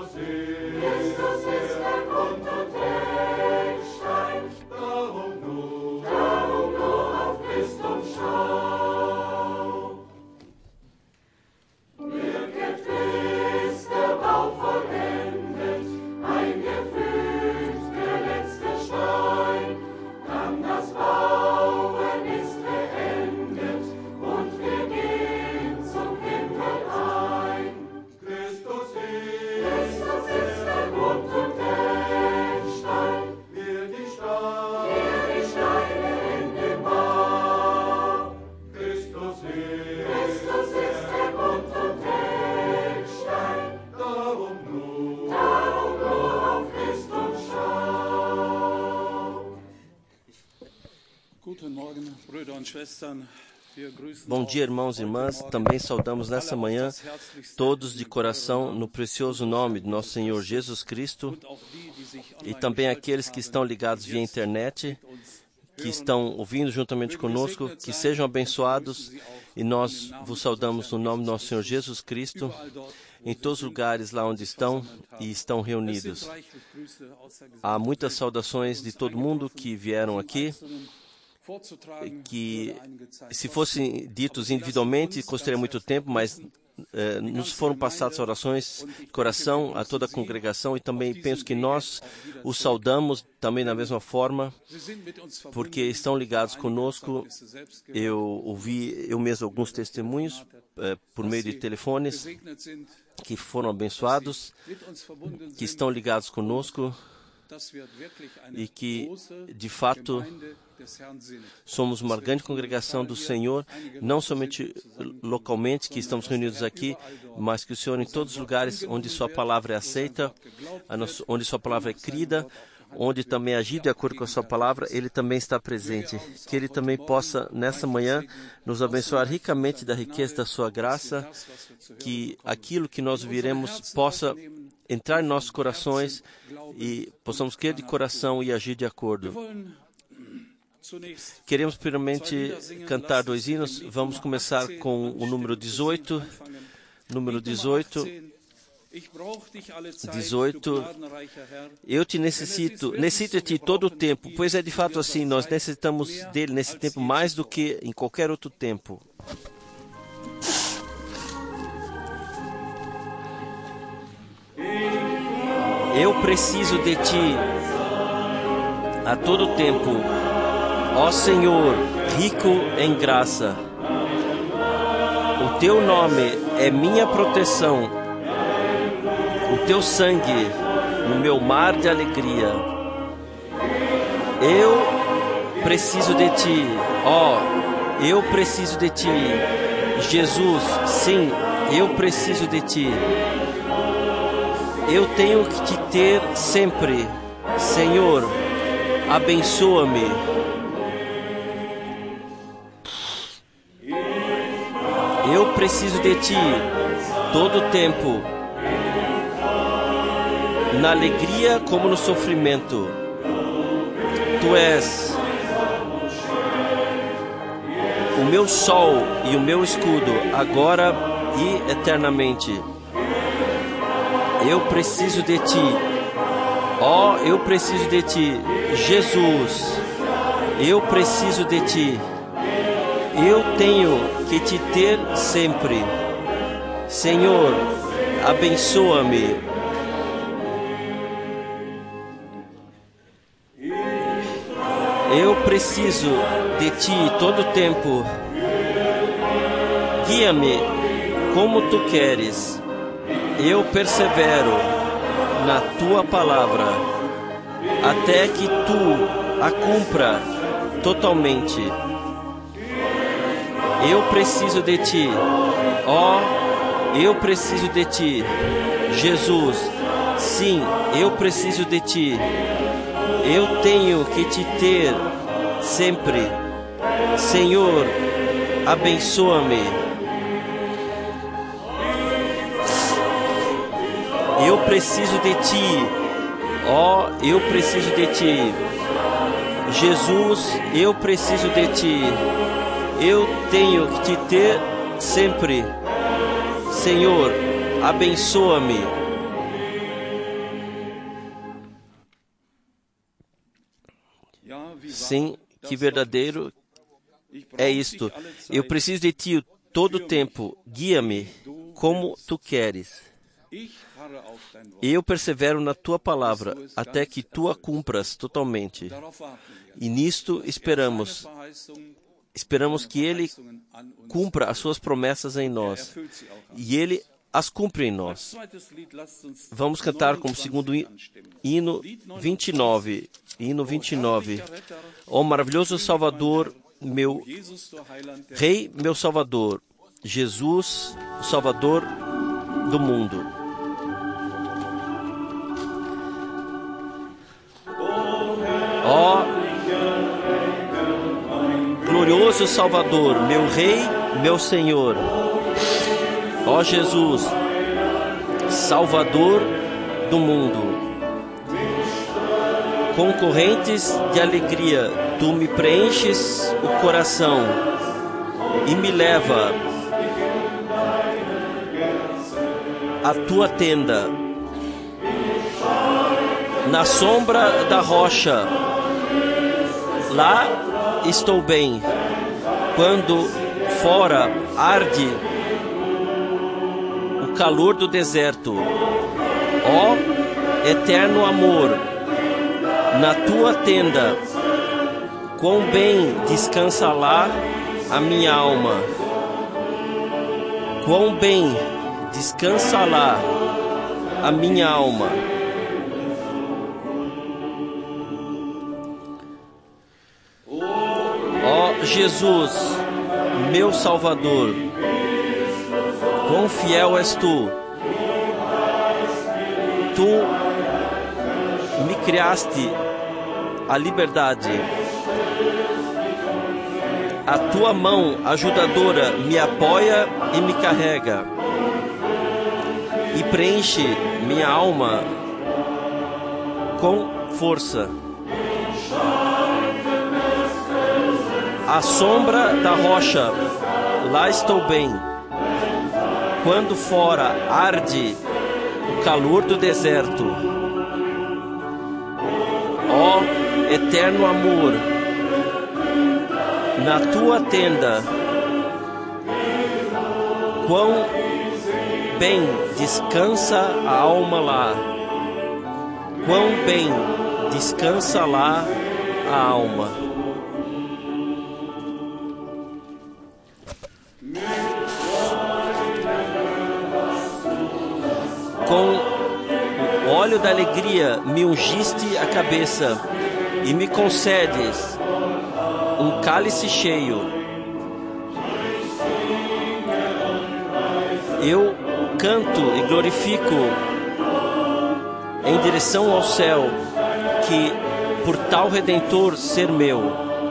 Bom dia, irmãos e irmãs. Também saudamos nessa manhã todos de coração no precioso nome do nosso Senhor Jesus Cristo e também aqueles que estão ligados via internet, que estão ouvindo juntamente conosco, que sejam abençoados, e nós vos saudamos no nome do nosso Senhor Jesus Cristo em todos os lugares lá onde estão e estão reunidos. Há muitas saudações de todo mundo que vieram aqui, que se fossem ditos individualmente, custaria muito tempo, mas nos foram passadas orações de coração a toda a congregação, e também penso que nós os saudamos também da mesma forma, porque estão ligados conosco. Eu ouvi eu mesmo alguns testemunhos por meio de telefones que foram abençoados, que estão ligados conosco e que, de fato, somos uma grande congregação do Senhor, não somente localmente, que estamos reunidos aqui, mas que o Senhor, em todos os lugares onde Sua palavra é aceita, onde Sua palavra é crida, onde também agir de acordo com a Sua palavra, Ele também está presente. Que Ele também possa, nessa manhã, nos abençoar ricamente da riqueza da Sua graça, que aquilo que nós viremos possa entrar em nossos corações e possamos crer de coração e agir de acordo. Queremos primeiramente cantar 2 hinos. Vamos começar com o número 18. Número 18. 18. Eu te necessito de ti todo o tempo, pois é de fato assim, nós necessitamos dele nesse tempo mais do que em qualquer outro tempo. Eu preciso de ti a todo tempo, ó Senhor, rico em graça. O teu nome é minha proteção, o teu sangue no meu mar de alegria. Eu preciso de ti, ó, eu preciso de ti, Jesus, sim, eu preciso de ti. Eu tenho que te ter sempre. Senhor, abençoa-me. Eu preciso de ti todo o tempo, na alegria como no sofrimento. Tu és o meu sol e o meu escudo, agora e eternamente. Eu preciso de ti, ó, eu preciso de ti, Jesus, eu preciso de ti, eu tenho que te ter sempre. Senhor, abençoa-me. Eu preciso de ti todo o tempo. Guia-me como tu queres. Eu persevero na tua palavra até que tu a cumpra totalmente. Eu preciso de ti, ó, eu preciso de ti, Jesus, sim, eu preciso de ti. Eu tenho que te ter sempre. Senhor, abençoa-me. Eu preciso de ti, ó, eu preciso de ti. Jesus, eu preciso de ti. Eu tenho que te ter sempre. Senhor, abençoa-me. Sim, que verdadeiro é isto. Eu preciso de Ti todo o tempo. Guia-me como Tu queres. Eu persevero na Tua palavra até que Tu a cumpras totalmente. E nisto esperamos. Esperamos que Ele cumpra as Suas promessas em nós. E Ele as cumpre em nós. Vamos cantar como segundo hino 29. Hino 29. Ó maravilhoso Salvador, meu Rei, meu Salvador, Jesus, o Salvador do mundo. Ó glorioso Salvador, meu Rei, meu Senhor, ó Jesus, Salvador do mundo. Com correntes de alegria, Tu me preenches o coração e me leva à Tua tenda. Na sombra da rocha, lá estou bem. Quando fora arde o calor do deserto, ó eterno amor, na Tua tenda, quão bem descansa lá a minha alma. Quão bem descansa lá a minha alma. Ó Jesus, meu Salvador, quão fiel és Tu. Tu me criaste a liberdade. A Tua mão ajudadora me apoia e me carrega e preenche minha alma com força. À sombra da rocha, lá estou bem. Quando fora arde o calor do deserto, ó eterno amor, na Tua tenda, quão bem descansa a alma lá. Quão bem descansa lá a alma. Com o óleo da alegria me ungiste a cabeça e me concedes um cálice cheio. Eu canto e glorifico em direção ao céu, que por tal Redentor ser meu.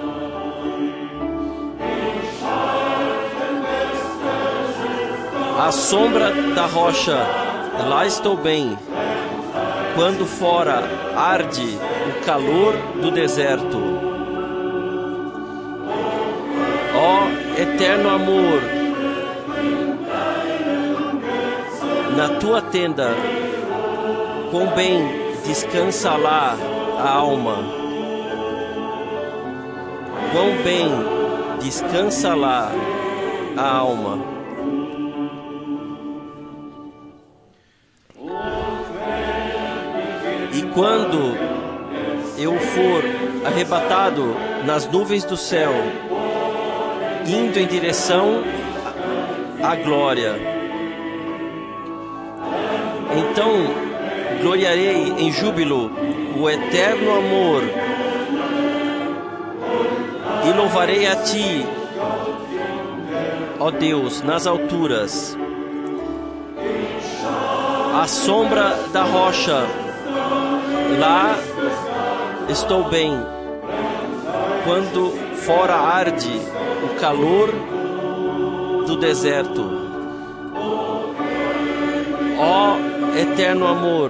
À sombra da rocha, lá estou bem. Quando fora arde o calor do deserto, ó eterno amor, na Tua tenda, quão bem descansa lá a alma. Quão bem descansa lá a alma. E quando eu for arrebatado nas nuvens do céu, indo em direção à glória, então gloriarei em júbilo o eterno amor e louvarei a Ti, ó Deus, nas alturas. À sombra da rocha, lá estou bem. Quando fora arde o calor do deserto, ó eterno amor,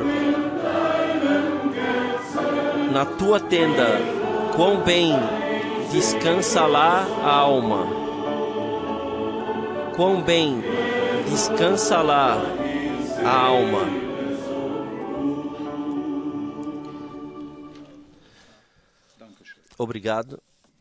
na Tua tenda, quão bem descansa lá a alma. Quão bem descansa lá a alma. Obrigado.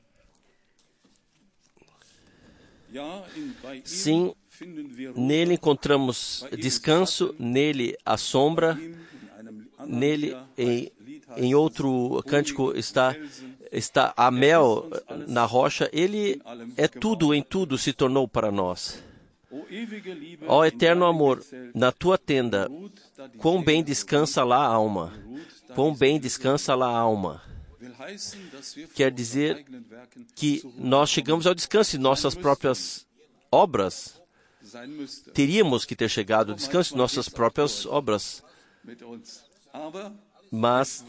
Sim, nele encontramos descanso, nele a sombra, nele em outro cântico está a mel na rocha. Ele é tudo, em tudo se tornou para nós. Ó eterno amor, na tua tenda, quão bem descansa lá a alma. Quão bem descansa lá a alma. Quer dizer que nós chegamos ao descanso de nossas próprias obras. Teríamos que ter chegado ao descanso de nossas próprias obras. Mas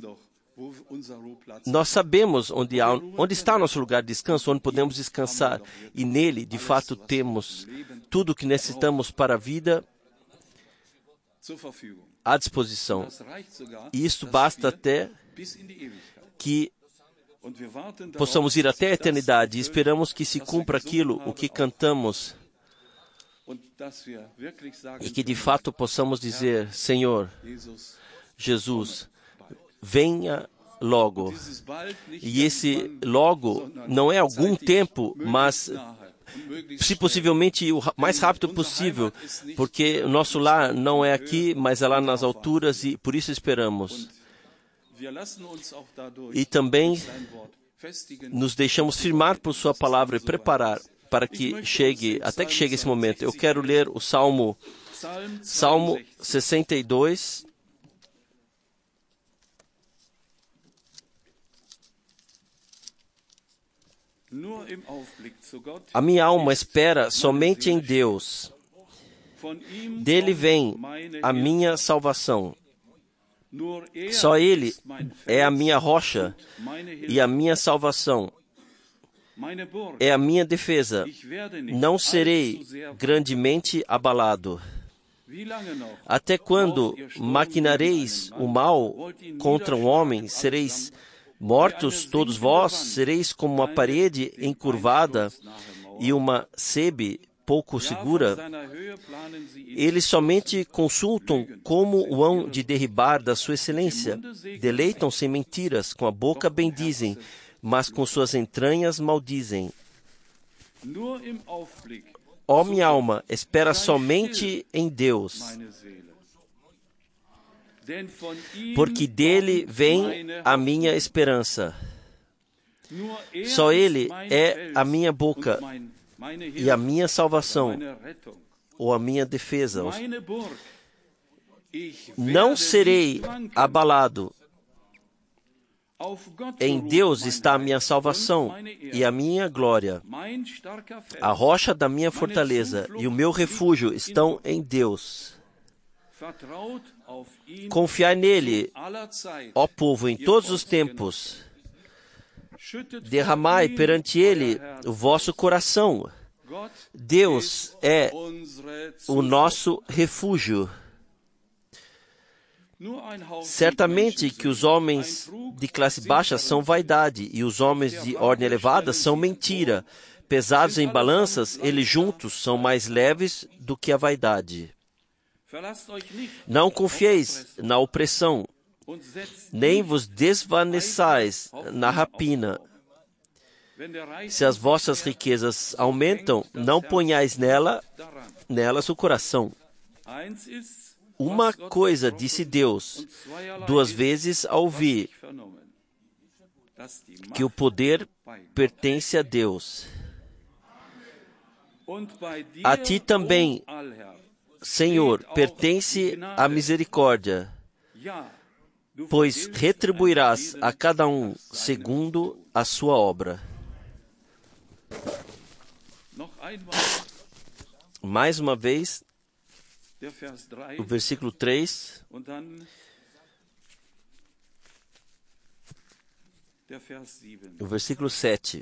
nós sabemos onde está nosso lugar de descanso, onde podemos descansar. E nele, de fato, temos tudo o que necessitamos para a vida à disposição. E isso basta até que possamos ir até a eternidade. E esperamos que se cumpra aquilo, o que cantamos. E que de fato possamos dizer: Senhor, Jesus, venha logo. E esse logo não é algum tempo, mas se possivelmente o mais rápido possível, porque o nosso lar não é aqui, mas é lá nas alturas, e por isso esperamos. E também nos deixamos firmar por sua palavra e preparar para que chegue, até que chegue esse momento. Eu quero ler o Salmo 62. A minha alma espera somente em Deus. Dele vem a minha salvação. Só Ele é a minha rocha e a minha salvação. É a minha defesa. Não serei grandemente abalado. Até quando maquinareis o mal contra um homem, sereis mortos todos vós, sereis como uma parede encurvada e uma sebe pouco segura. Eles somente consultam como o hão de derribar da sua excelência. Deleitam-se em mentiras, com a boca bendizem, mas com suas entranhas maldizem. Ó minha alma, espera somente em Deus, porque dele vem a minha esperança. Só Ele é a minha boca e a minha salvação, ou a minha defesa. Não serei abalado. Em Deus está a minha salvação e a minha glória. A rocha da minha fortaleza e o meu refúgio estão em Deus. Confiai nele, ó povo, em todos os tempos. Derramai perante ele o vosso coração. Deus é o nosso refúgio. Certamente que os homens de classe baixa são vaidade, e os homens de ordem elevada são mentira. Pesados em balanças, eles juntos são mais leves do que a vaidade. Não confieis na opressão, nem vos desvaneçais na rapina. Se as vossas riquezas aumentam, não ponhais nelas o coração. Uma coisa disse Deus, 2 vezes a ouvir, que o poder pertence a Deus. A ti também, Senhor, pertence a misericórdia, pois retribuirás a cada um segundo a sua obra. Mais uma vez, o versículo 3, o versículo 7.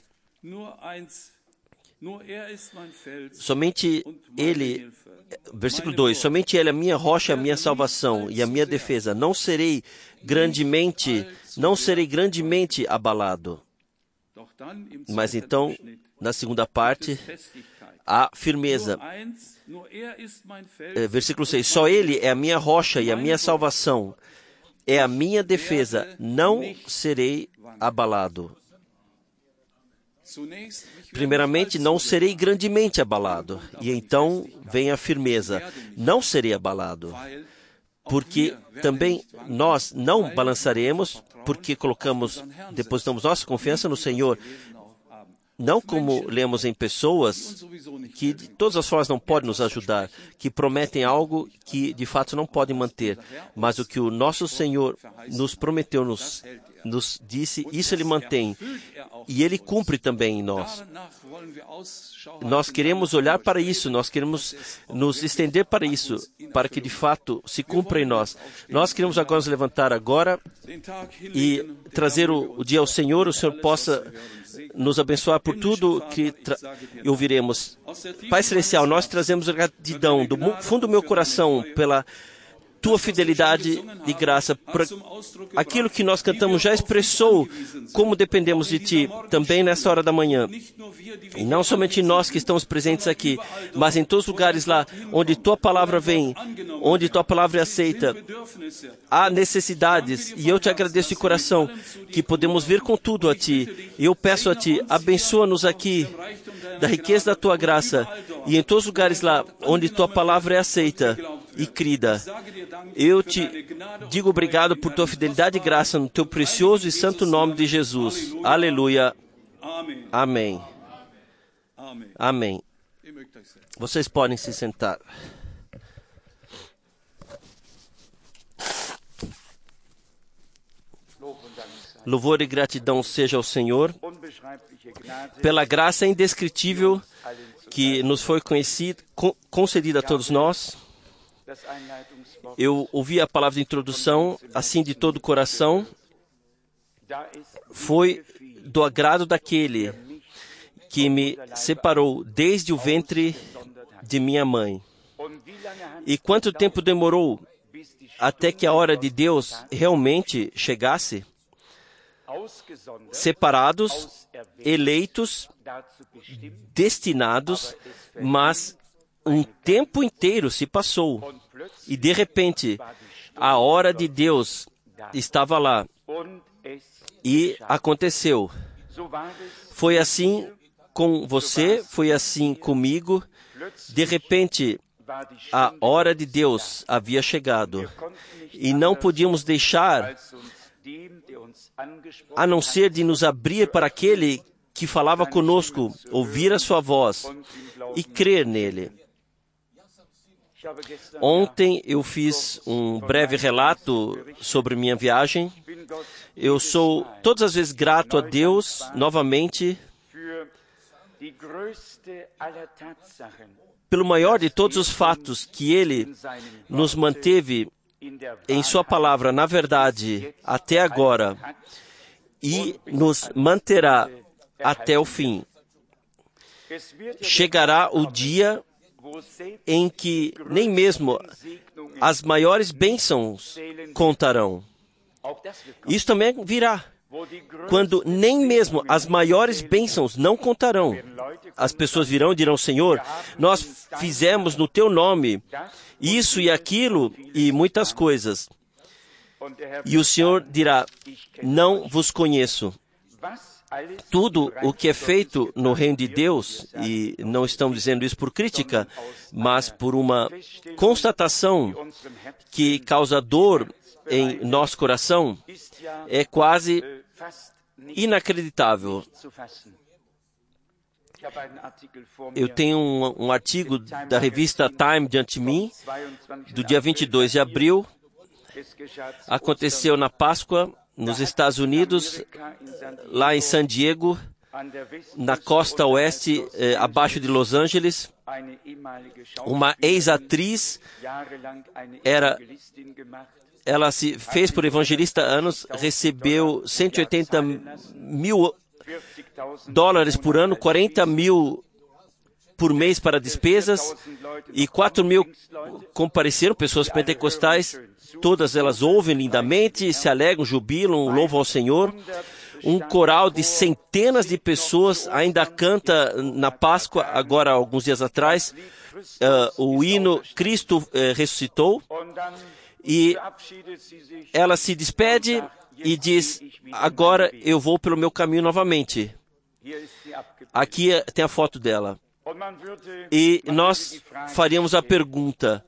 Somente Ele, versículo 2, somente Ele é a minha rocha, a minha salvação e a minha defesa. Não serei grandemente abalado. Mas então, na segunda parte, a firmeza. Versículo 6, só Ele é a minha rocha e a minha salvação. É a minha defesa, não serei abalado. Primeiramente, não serei grandemente abalado. E então vem a firmeza. Não serei abalado. Porque também nós não balançaremos, porque depositamos nossa confiança no Senhor. Não como lemos em pessoas que de todas as formas não podem nos ajudar, que prometem algo que de fato não podem manter. Mas o que o nosso Senhor nos prometeu, nos disse, isso Ele mantém. E Ele cumpre também em nós. Nós queremos olhar para isso, nós queremos nos estender para isso, para que de fato se cumpra em nós. Nós queremos agora nos levantar agora e trazer o dia ao Senhor, o Senhor possa nos abençoar por tudo que ouviremos. Pai Celestial, nós trazemos gratidão do fundo do meu coração pela Tua fidelidade e graça. Aquilo que nós cantamos já expressou como dependemos de Ti, também nessa hora da manhã. E não somente nós que estamos presentes aqui, mas em todos os lugares lá onde Tua palavra vem, onde Tua palavra é aceita. Há necessidades, e eu Te agradeço de coração que podemos vir com tudo a Ti. E eu peço a Ti, abençoa-nos aqui da riqueza da Tua graça e em todos os lugares lá onde Tua palavra é aceita e crida. Eu Te digo obrigado por Tua fidelidade e graça no Teu precioso e santo nome de Jesus. Aleluia. Amém. Amém. Vocês podem se sentar. Louvor e gratidão seja ao Senhor pela graça indescritível que nos foi concedida a todos nós. Eu ouvi a palavra de introdução, assim de todo o coração. Foi do agrado daquele que me separou desde o ventre de minha mãe. E quanto tempo demorou até que a hora de Deus realmente chegasse? Separados, eleitos, destinados, mas um tempo inteiro se passou. E de repente, a hora de Deus estava lá. E aconteceu. Foi assim com você, foi assim comigo. De repente, a hora de Deus havia chegado. E não podíamos deixar, a não ser de nos abrir para aquele que falava conosco, ouvir a sua voz e crer nele. Ontem eu fiz um breve relato sobre minha viagem. Eu sou todas as vezes grato a Deus novamente pelo maior de todos os fatos que Ele nos manteve em Sua palavra, na verdade, até agora, e nos manterá até o fim. Chegará o dia em que nem mesmo as maiores bênçãos contarão. Isso também virá, quando nem mesmo as maiores bênçãos não contarão. As pessoas virão e dirão, Senhor, nós fizemos no Teu nome isso e aquilo e muitas coisas. E o Senhor dirá, não vos conheço. Tudo o que é feito no reino de Deus, e não estamos dizendo isso por crítica, mas por uma constatação que causa dor em nosso coração, é quase inacreditável. Eu tenho um artigo da revista Time diante de mim, do dia 22 de abril. Aconteceu na Páscoa, nos Estados Unidos, lá em San Diego, na costa oeste, abaixo de Los Angeles. Uma ex-atriz, ela se fez por evangelista há anos, recebeu $180 mil por ano, 40 mil por mês para despesas, e 4 mil compareceram, pessoas pentecostais. Todas elas ouvem lindamente, se alegram, jubilam, louvam ao Senhor. Um coral de centenas de pessoas ainda canta na Páscoa, agora alguns dias atrás, o hino Cristo ressuscitou. E ela se despede e diz, agora eu vou pelo meu caminho novamente. Aqui tem a foto dela. E nós faríamos a pergunta: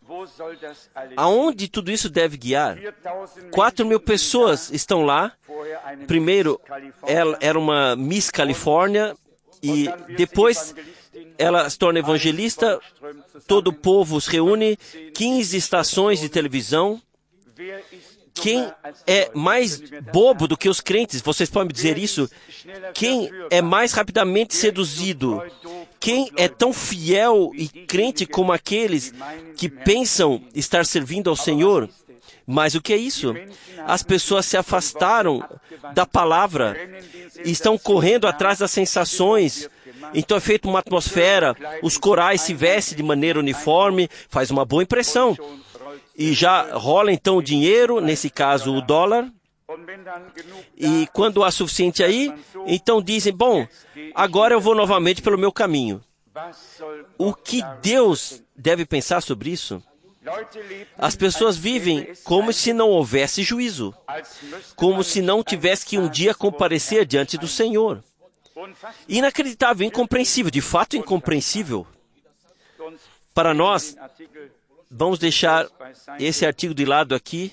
aonde tudo isso deve guiar? 4.000 pessoas estão lá. Primeiro, ela era uma Miss Califórnia e depois ela se torna evangelista. Todo o povo se reúne, 15 estações de televisão. Quem é mais bobo do que os crentes? Vocês podem me dizer isso? Quem é mais rapidamente seduzido? Quem é tão fiel e crente como aqueles que pensam estar servindo ao Senhor? Mas o que é isso? As pessoas se afastaram da palavra e estão correndo atrás das sensações. Então é feita uma atmosfera, os corais se vestem de maneira uniforme, faz uma boa impressão. E já rola então o dinheiro, nesse caso o dólar. E quando há suficiente aí, então dizem, bom, agora eu vou novamente pelo meu caminho. O que Deus deve pensar sobre isso? As pessoas vivem como se não houvesse juízo, como se não tivesse que um dia comparecer diante do Senhor. Inacreditável, incompreensível, de fato incompreensível. Para nós, vamos deixar esse artigo de lado aqui,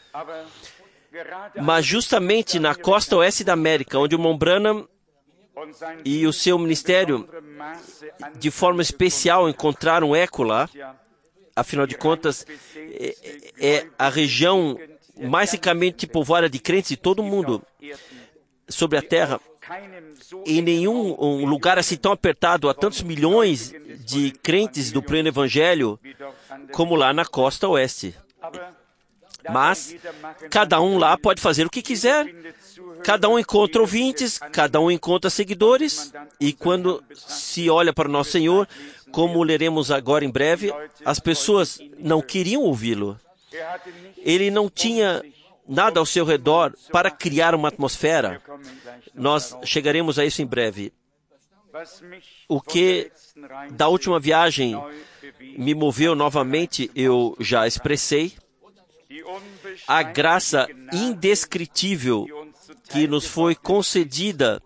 mas justamente na costa oeste da América, onde o Mon Branham e o seu ministério, de forma especial, encontraram um eco lá. Afinal de contas, é a região mais ricamente povoada de crentes de todo o mundo sobre a terra. Em nenhum lugar assim tão apertado, há tantos milhões de crentes do pleno evangelho como lá na costa oeste. Mas cada um lá pode fazer o que quiser. Cada um encontra ouvintes, cada um encontra seguidores. E quando se olha para o nosso Senhor, como leremos agora em breve, as pessoas não queriam ouvi-lo. Ele não tinha nada ao seu redor para criar uma atmosfera. Nós chegaremos a isso em breve. O que da última viagem me moveu novamente, eu já expressei. A graça indescritível que nos foi concedida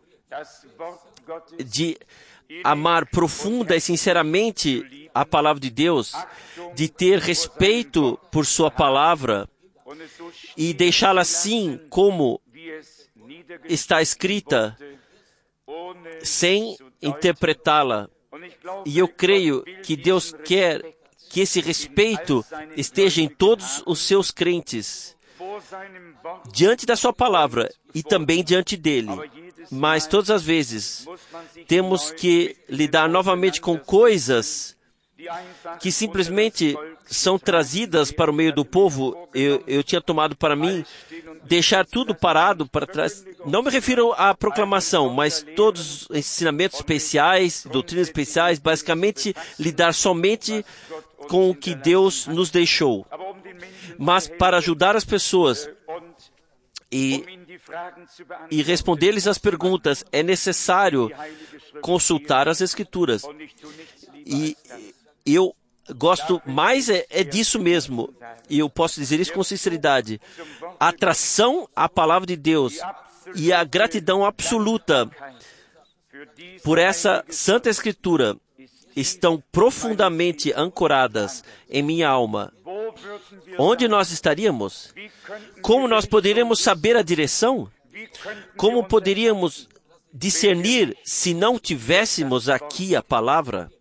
de amar profunda e sinceramente a palavra de Deus, de ter respeito por sua palavra e deixá-la assim como está escrita, sem interpretá-la. E eu creio que Deus quer que esse respeito esteja em todos os seus crentes, diante da sua palavra e também diante dele. Mas todas as vezes temos que lidar novamente com coisas que simplesmente são trazidas para o meio do povo. Eu tinha tomado para mim deixar tudo parado para trás. Não me refiro à proclamação, mas todos os ensinamentos especiais, doutrinas especiais, basicamente lidar somente com o que Deus nos deixou. Mas para ajudar as pessoas e responder-lhes as perguntas, é necessário consultar as Escrituras. E eu gosto mais disso mesmo. E eu posso dizer isso com sinceridade. A atração à palavra de Deus e a gratidão absoluta por essa Santa Escritura estão profundamente ancoradas em minha alma. Onde nós estaríamos? Como nós poderíamos saber a direção? Como poderíamos discernir se não tivéssemos aqui a palavra?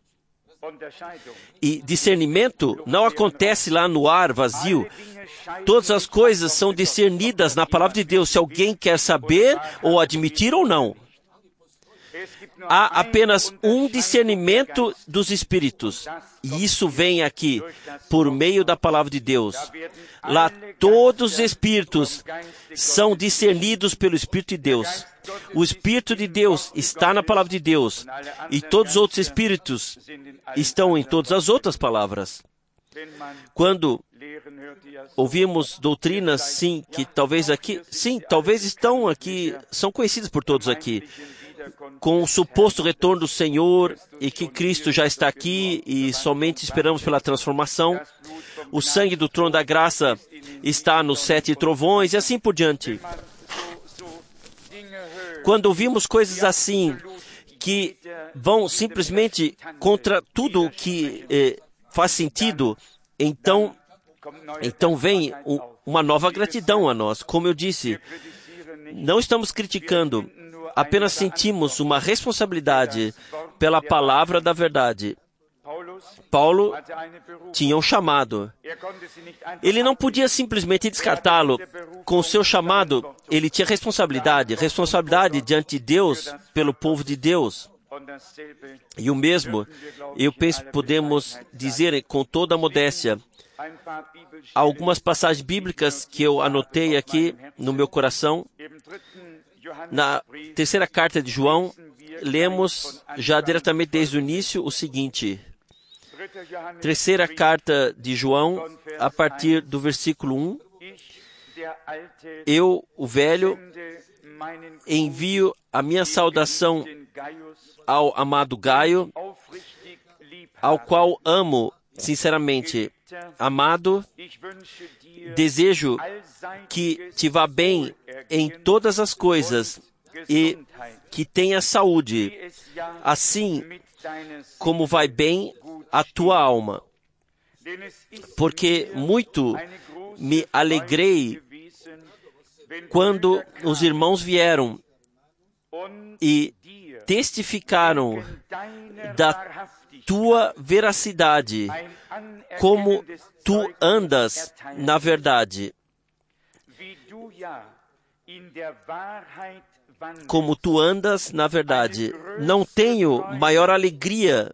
E discernimento não acontece lá no ar vazio. Todas as coisas são discernidas na palavra de Deus, se alguém quer saber ou admitir ou não. Há apenas um discernimento dos Espíritos, e isso vem aqui, por meio da palavra de Deus. Lá todos os Espíritos são discernidos pelo Espírito de Deus. O Espírito de Deus está na palavra de Deus, e todos os outros Espíritos estão em todas as outras palavras. Quando ouvimos doutrinas, sim, que talvez aqui, sim, talvez estão aqui, são conhecidas por todos aqui, com o suposto retorno do Senhor e que Cristo já está aqui e somente esperamos pela transformação. O sangue do trono da graça está nos 7 trovões e assim por diante. Quando ouvimos coisas assim, que vão simplesmente contra tudo o que faz sentido, então vem uma nova gratidão a nós. Como eu disse, não estamos criticando, apenas sentimos uma responsabilidade pela palavra da verdade. Paulo tinha um chamado. Ele não podia simplesmente descartá-lo. Com o seu chamado, ele tinha responsabilidade diante de Deus, pelo povo de Deus. E o mesmo, eu penso, podemos dizer com toda a modéstia, algumas passagens bíblicas que eu anotei aqui no meu coração. Na terceira carta de João, lemos já diretamente desde o início o seguinte. Terceira carta de João, a partir do versículo 1. Eu, o velho, envio a minha saudação ao amado Gaio, ao qual amo sinceramente. Amado, desejo que te vá bem em todas as coisas e que tenha saúde, assim como vai bem a tua alma. Porque muito me alegrei quando os irmãos vieram e testificaram da tua veracidade, como tu andas na verdade. Como tu andas na verdade. Não tenho maior alegria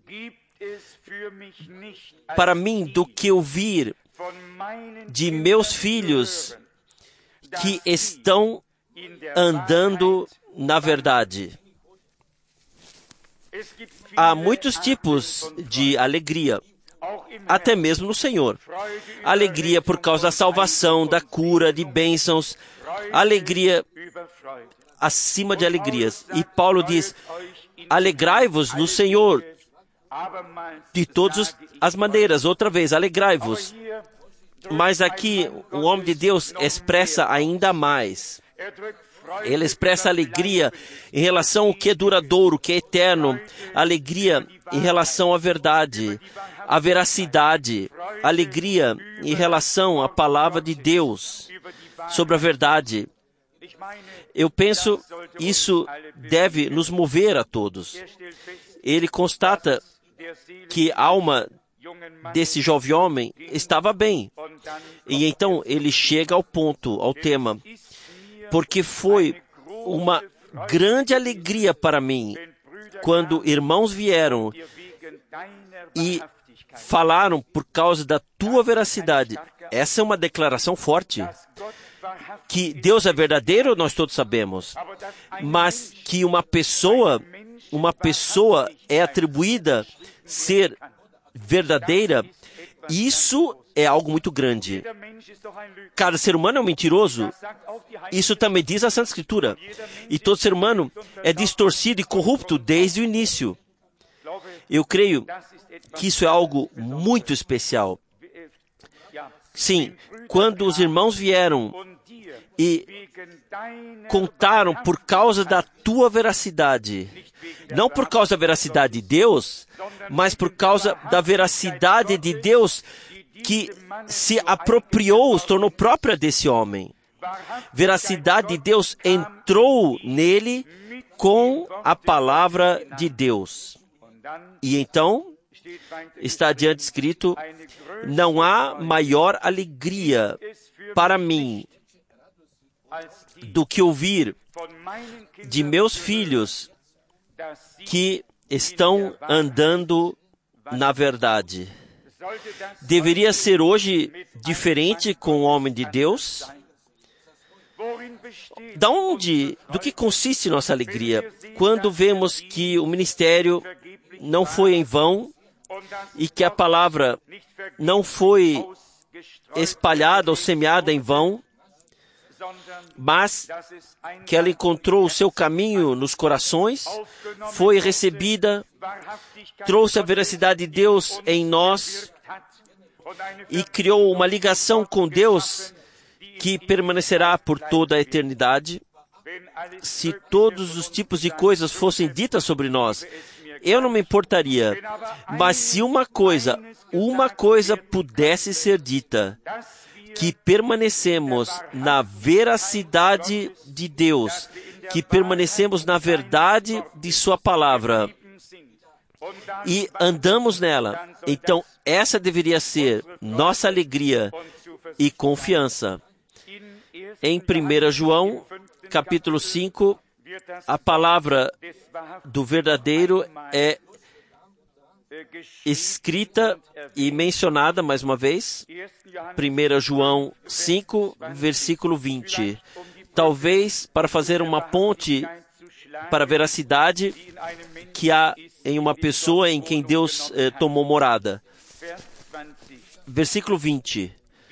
para mim do que ouvir de meus filhos que estão andando na verdade. Há muitos tipos de alegria, até mesmo no Senhor. Alegria por causa da salvação, da cura, de bênçãos. Alegria acima de alegrias. E Paulo diz, alegrai-vos no Senhor de todas as maneiras. Outra vez, alegrai-vos. Mas aqui, o homem de Deus expressa ainda mais. Ele expressa alegria em relação ao que é duradouro, que é eterno. Alegria em relação à verdade, à veracidade. Alegria em relação à palavra de Deus sobre a verdade. Eu penso, isso deve nos mover a todos. Ele constata que a alma desse jovem homem estava bem. E então ele chega ao ponto, ao tema. Porque foi uma grande alegria para mim quando irmãos vieram e falaram por causa da tua veracidade. Essa é uma declaração forte. Que Deus é verdadeiro, nós todos sabemos. Mas que uma pessoa é atribuída ser verdadeira, isso é algo muito grande. Cada ser humano é um mentiroso. Isso também diz a Santa Escritura. E todo ser humano é distorcido e corrupto desde o início. Eu creio que isso é algo muito especial. Sim, quando os irmãos vieram e contaram por causa da tua veracidade, não por causa da veracidade de Deus, mas por causa da veracidade de Deus que se apropriou, se tornou própria desse homem. Veracidade de Deus entrou nele com a palavra de Deus. E então, está adiante escrito, não há maior alegria para mim do que ouvir de meus filhos que estão andando na verdade. Deveria ser hoje diferente com o homem de Deus? Do que consiste nossa alegria? Quando vemos que o ministério não foi em vão e que a palavra não foi espalhada ou semeada em vão, mas que ela encontrou o seu caminho nos corações, foi recebida, trouxe a veracidade de Deus em nós e criou uma ligação com Deus que permanecerá por toda a eternidade. se todos os tipos de coisas fossem ditas sobre nós, eu não me importaria. Mas se uma coisa pudesse ser dita, que permanecemos na veracidade de Deus, que permanecemos na verdade de Sua palavra e andamos nela, então essa deveria ser nossa alegria e confiança. Em 1 João, capítulo 5, a palavra do verdadeiro é escrita e mencionada mais uma vez. 1 João 5, versículo 20. Talvez para fazer uma ponte para a veracidade que há em uma pessoa em quem Deus tomou morada. Versículo 20.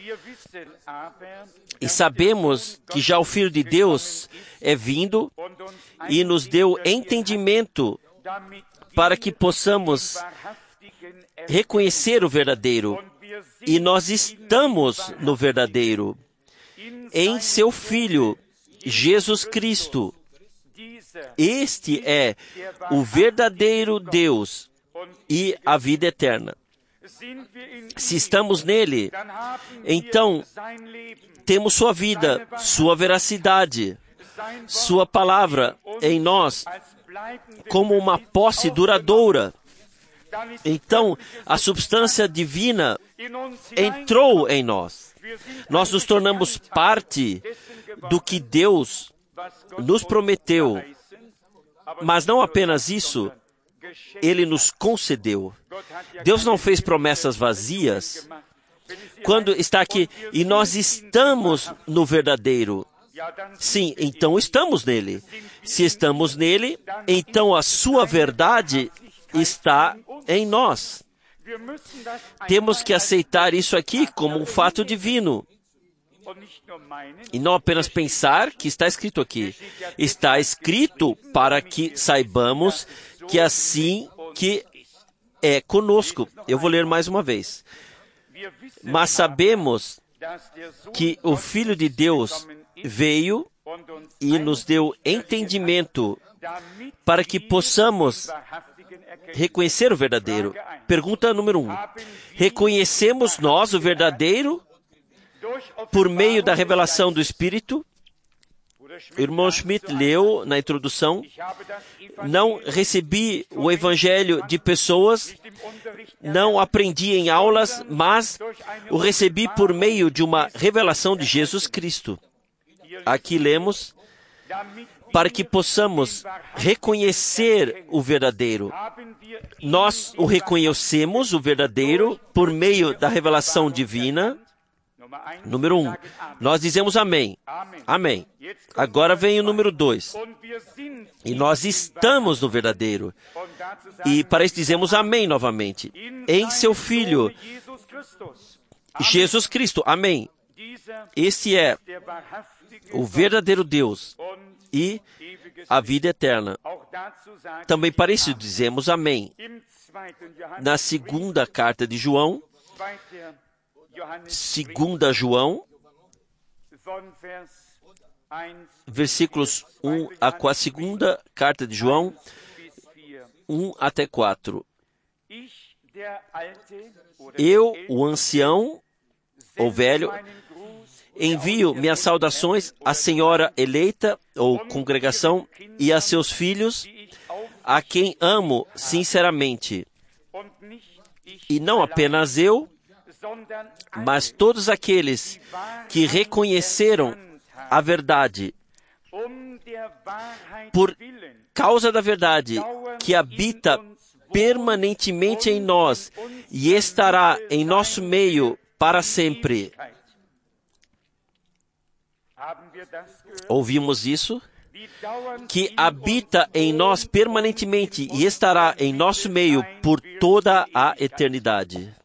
E sabemos que já o Filho de Deus é vindo e nos deu entendimento para que possamos reconhecer o verdadeiro. E nós estamos no verdadeiro, em seu Filho, Jesus Cristo. Este é o verdadeiro Deus e a vida eterna. Se estamos nele, então temos sua vida, sua veracidade, sua palavra em nós como uma posse duradoura. Então, a substância divina entrou em nós. Nós nos tornamos parte do que Deus nos prometeu. Mas não apenas isso, Ele nos concedeu. Deus não fez promessas vazias. Quando está aqui, e nós estamos no verdadeiro. Sim, então estamos nele. Se estamos nele, então a sua verdade está em nós. Temos que aceitar isso aqui como um fato divino. E não apenas pensar que está escrito aqui. Está escrito para que saibamos que assim que é conosco. Eu vou ler mais uma vez. Mas sabemos que o Filho de Deus veio e nos deu entendimento para que possamos reconhecer o verdadeiro. Pergunta número 1. Reconhecemos nós o verdadeiro por meio da revelação do Espírito? O irmão Schmidt leu na introdução, não recebi o evangelho de pessoas, não aprendi em aulas, mas o recebi por meio de uma revelação de Jesus Cristo. Aqui lemos, para que possamos reconhecer o verdadeiro. Nós o reconhecemos, o verdadeiro, por meio da revelação divina. Número 1, nós dizemos amém. Amém. Agora vem o número 2. E nós estamos no verdadeiro. E para isso dizemos amém novamente. Em seu Filho, Jesus Cristo. Amém. Este é o verdadeiro Deus e a vida eterna. Também para isso dizemos amém. Na segunda carta de João, 2 João, versículos 1 a 4, segunda carta de João, 1 até 4. Eu, o ancião, ou velho, envio minhas saudações à senhora eleita, ou congregação, e a seus filhos, a quem amo sinceramente. E não apenas eu, mas todos aqueles que reconheceram a verdade, por causa da verdade, que habita permanentemente em nós e estará em nosso meio para sempre. Ouvimos isso? Que habita em nós permanentemente e estará em nosso meio por toda a eternidade.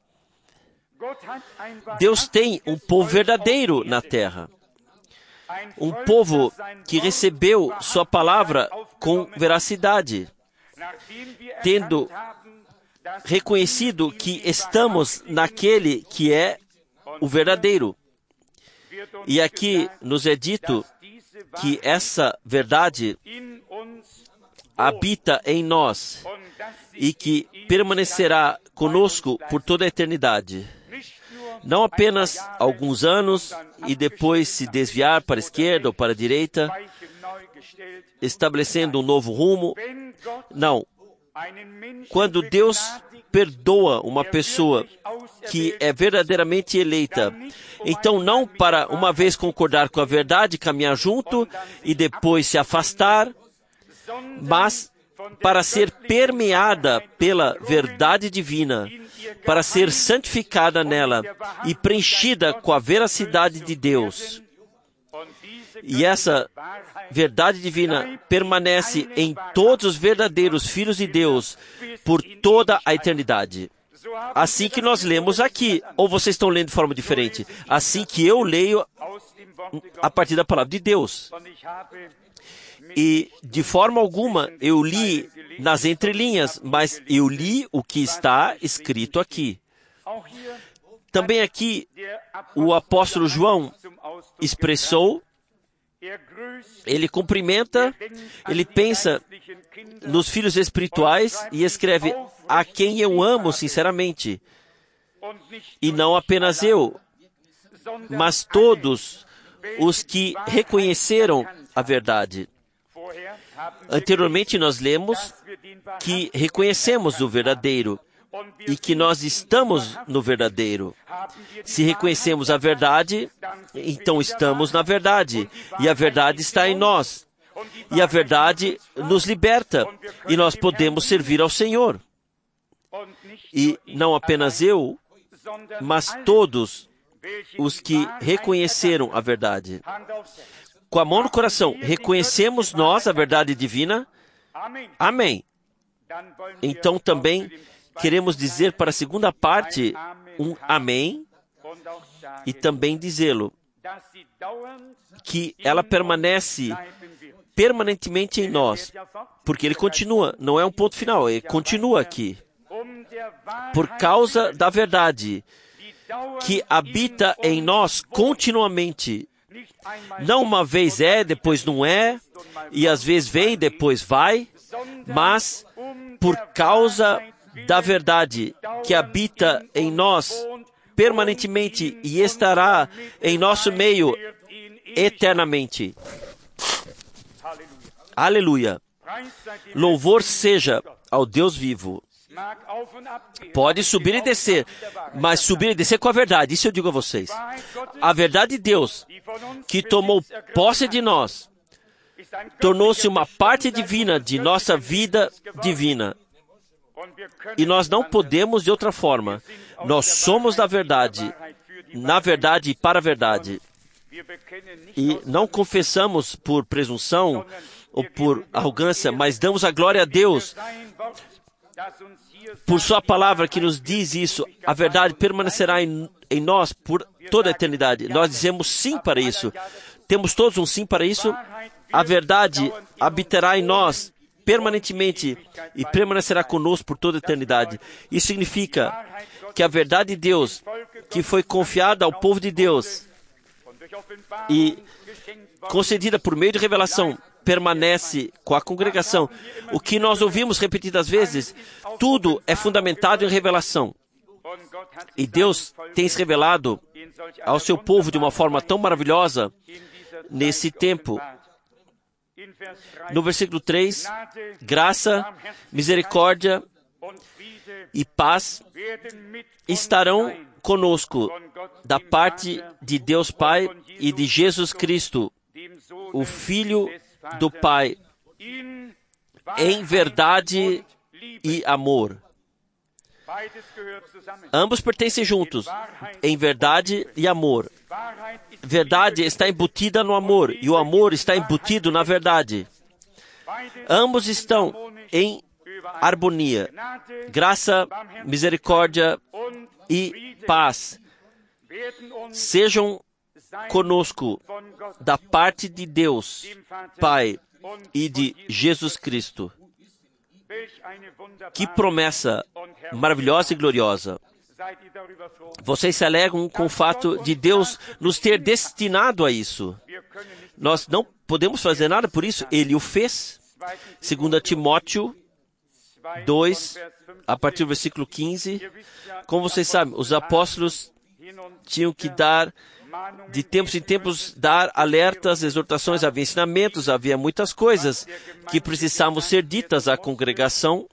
Deus tem um povo verdadeiro na terra. Um povo que recebeu sua palavra com veracidade, tendo reconhecido que estamos naquele que é o verdadeiro. E aqui nos é dito que essa verdade habita em nós e que permanecerá conosco por toda a eternidade. Não apenas alguns anos e depois se desviar para a esquerda ou para a direita, estabelecendo um novo rumo. Não. Quando Deus perdoa uma pessoa que é verdadeiramente eleita, então não para uma vez concordar com a verdade, caminhar junto e depois se afastar, mas para ser permeada pela verdade divina, para ser santificada nela e preenchida com a veracidade de Deus. E essa verdade divina permanece em todos os verdadeiros filhos de Deus por toda a eternidade. Assim que nós lemos aqui, ou vocês estão lendo de forma diferente? Assim que eu leio a partir da palavra de Deus. E de forma alguma eu li nas entrelinhas, mas eu li o que está escrito aqui. Também aqui o apóstolo João expressou, ele cumprimenta, ele pensa nos filhos espirituais e escreve: a quem eu amo sinceramente. E não apenas eu, mas todos os que reconheceram a verdade. Anteriormente nós lemos que reconhecemos o verdadeiro e que nós estamos no verdadeiro. Se reconhecemos a verdade, então estamos na verdade. E a verdade está em nós. E a verdade nos liberta. E nós podemos servir ao Senhor. E não apenas eu, mas todos os que reconheceram a verdade. Com a mão no coração, reconhecemos nós a verdade divina? Amém. Então também queremos dizer para a segunda parte um amém e também dizê-lo que ela permanece permanentemente em nós, porque ele continua, não é um ponto final, ele continua aqui. Por causa da verdade que habita em nós continuamente. Não uma vez é, depois não é, e às vezes vem, depois vai, mas por causa da verdade que habita em nós permanentemente e estará em nosso meio eternamente. Aleluia! Louvor seja ao Deus vivo. Pode subir e descer, mas subir e descer com a verdade. Isso eu digo a vocês. A verdade de Deus, que tomou posse de nós, tornou-se uma parte divina de nossa vida divina. E nós não podemos de outra forma. Nós somos da verdade, na verdade e para a verdade. E não confessamos por presunção ou por arrogância, mas damos a glória a Deus por sua palavra que nos diz isso. A verdade permanecerá em nós por toda a eternidade. Nós dizemos sim para isso. Temos todos um sim para isso. A verdade habitará em nós permanentemente e permanecerá conosco por toda a eternidade. Isso significa que a verdade de Deus, que foi confiada ao povo de Deus e concedida por meio de revelação, permanece com a congregação. O que nós ouvimos repetidas vezes, tudo é fundamentado em revelação. E Deus tem se revelado ao seu povo de uma forma tão maravilhosa nesse tempo. No versículo 3, graça, misericórdia e paz estarão conosco da parte de Deus Pai e de Jesus Cristo, o Filho do Pai, em verdade e amor. Ambos pertencem juntos, em verdade e amor. Verdade está embutida no amor, e o amor está embutido na verdade. Ambos estão em harmonia. Graça, misericórdia e paz sejam conosco da parte de Deus, Pai, e de Jesus Cristo. Que promessa maravilhosa e gloriosa. Vocês se alegram com o fato de Deus nos ter destinado a isso. Nós não podemos fazer nada por isso. Ele o fez. 2 Timóteo 2, a partir do versículo 15. Como vocês sabem, os apóstolos tinham que dar, de tempos em tempos, dar alertas, exortações, havia ensinamentos, havia muitas coisas que precisavam ser ditas à congregação.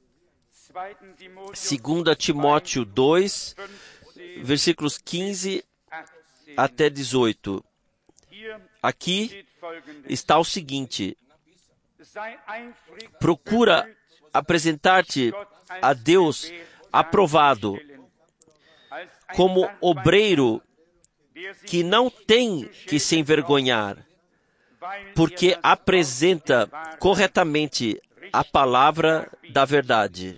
2 Timóteo 2, versículos 15 até 18. Aqui está o seguinte: procura apresentar-te a Deus aprovado, como obreiro que não tem que se envergonhar, porque apresenta corretamente a palavra da verdade.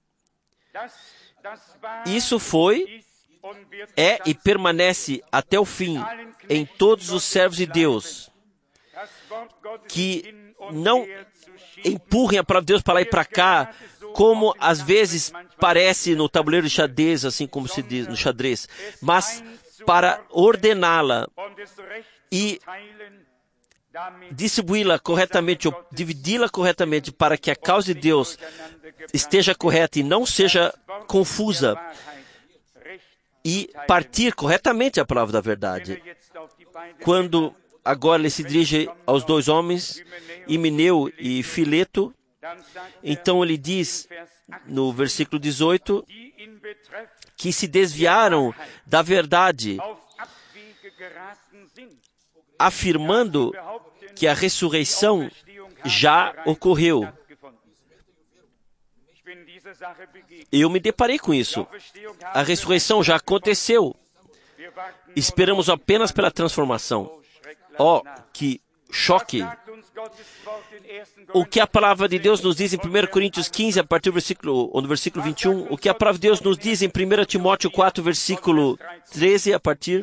Isso foi, é e permanece até o fim em todos os servos de Deus, que não empurrem a palavra de Deus para lá e para cá, como às vezes parece no tabuleiro de xadrez, assim como se diz no xadrez, mas para ordená-la e distribuí-la corretamente, ou dividi-la corretamente, para que a causa de Deus esteja correta e não seja confusa, e partir corretamente a palavra da verdade. Quando agora ele se dirige aos dois homens, Himeneu e Fileto, então ele diz no versículo 18 que se desviaram da verdade, afirmando que a ressurreição já ocorreu. Eu me deparei com isso. A ressurreição já aconteceu. Esperamos apenas pela transformação. Oh, que choque! O que a palavra de Deus nos diz em 1 Coríntios 15, a partir do versículo, ou no versículo 21, o que a palavra de Deus nos diz em 1 Timóteo 4, versículo 13, a partir,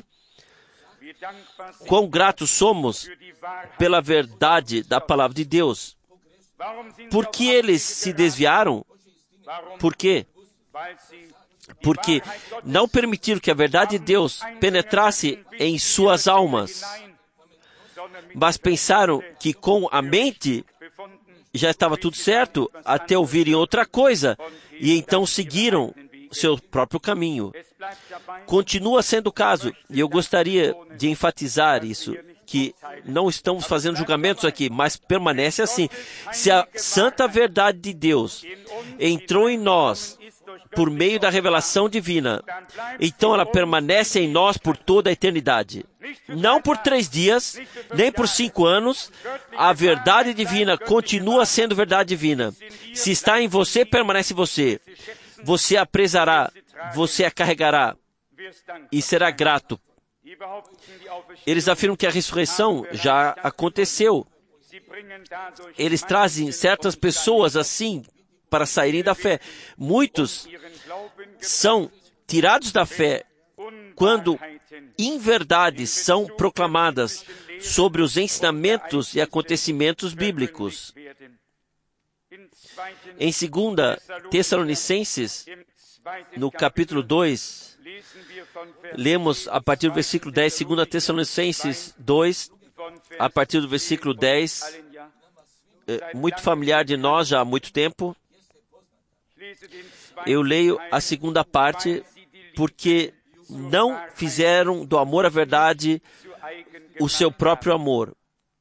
quão gratos somos pela verdade da palavra de Deus. Por que eles se desviaram? Por quê? Porque não permitiram que a verdade de Deus penetrasse em suas almas, mas pensaram que com a mente já estava tudo certo até ouvirem outra coisa e então seguiram seu próprio caminho. Continua sendo o caso, e eu gostaria de enfatizar isso, que não estamos fazendo julgamentos aqui, mas permanece assim. Se a santa verdade de Deus entrou em nós por meio da revelação divina, então ela permanece em nós por toda a eternidade. Não por 3 dias, nem por 5 anos, a verdade divina continua sendo verdade divina. Se está em você, permanece em você. Você a prezará, você a carregará e será grato. Eles afirmam que a ressurreição já aconteceu. Eles trazem certas pessoas assim para saírem da fé. Muitos são tirados da fé quando inverdades são proclamadas sobre os ensinamentos e acontecimentos bíblicos. Em 2 Tessalonicenses, no capítulo 2, lemos a partir do versículo 10, 2 Tessalonicenses 2, a partir do versículo 10, muito familiar de nós já há muito tempo. Eu leio a segunda parte, porque não fizeram do amor à verdade o seu próprio amor.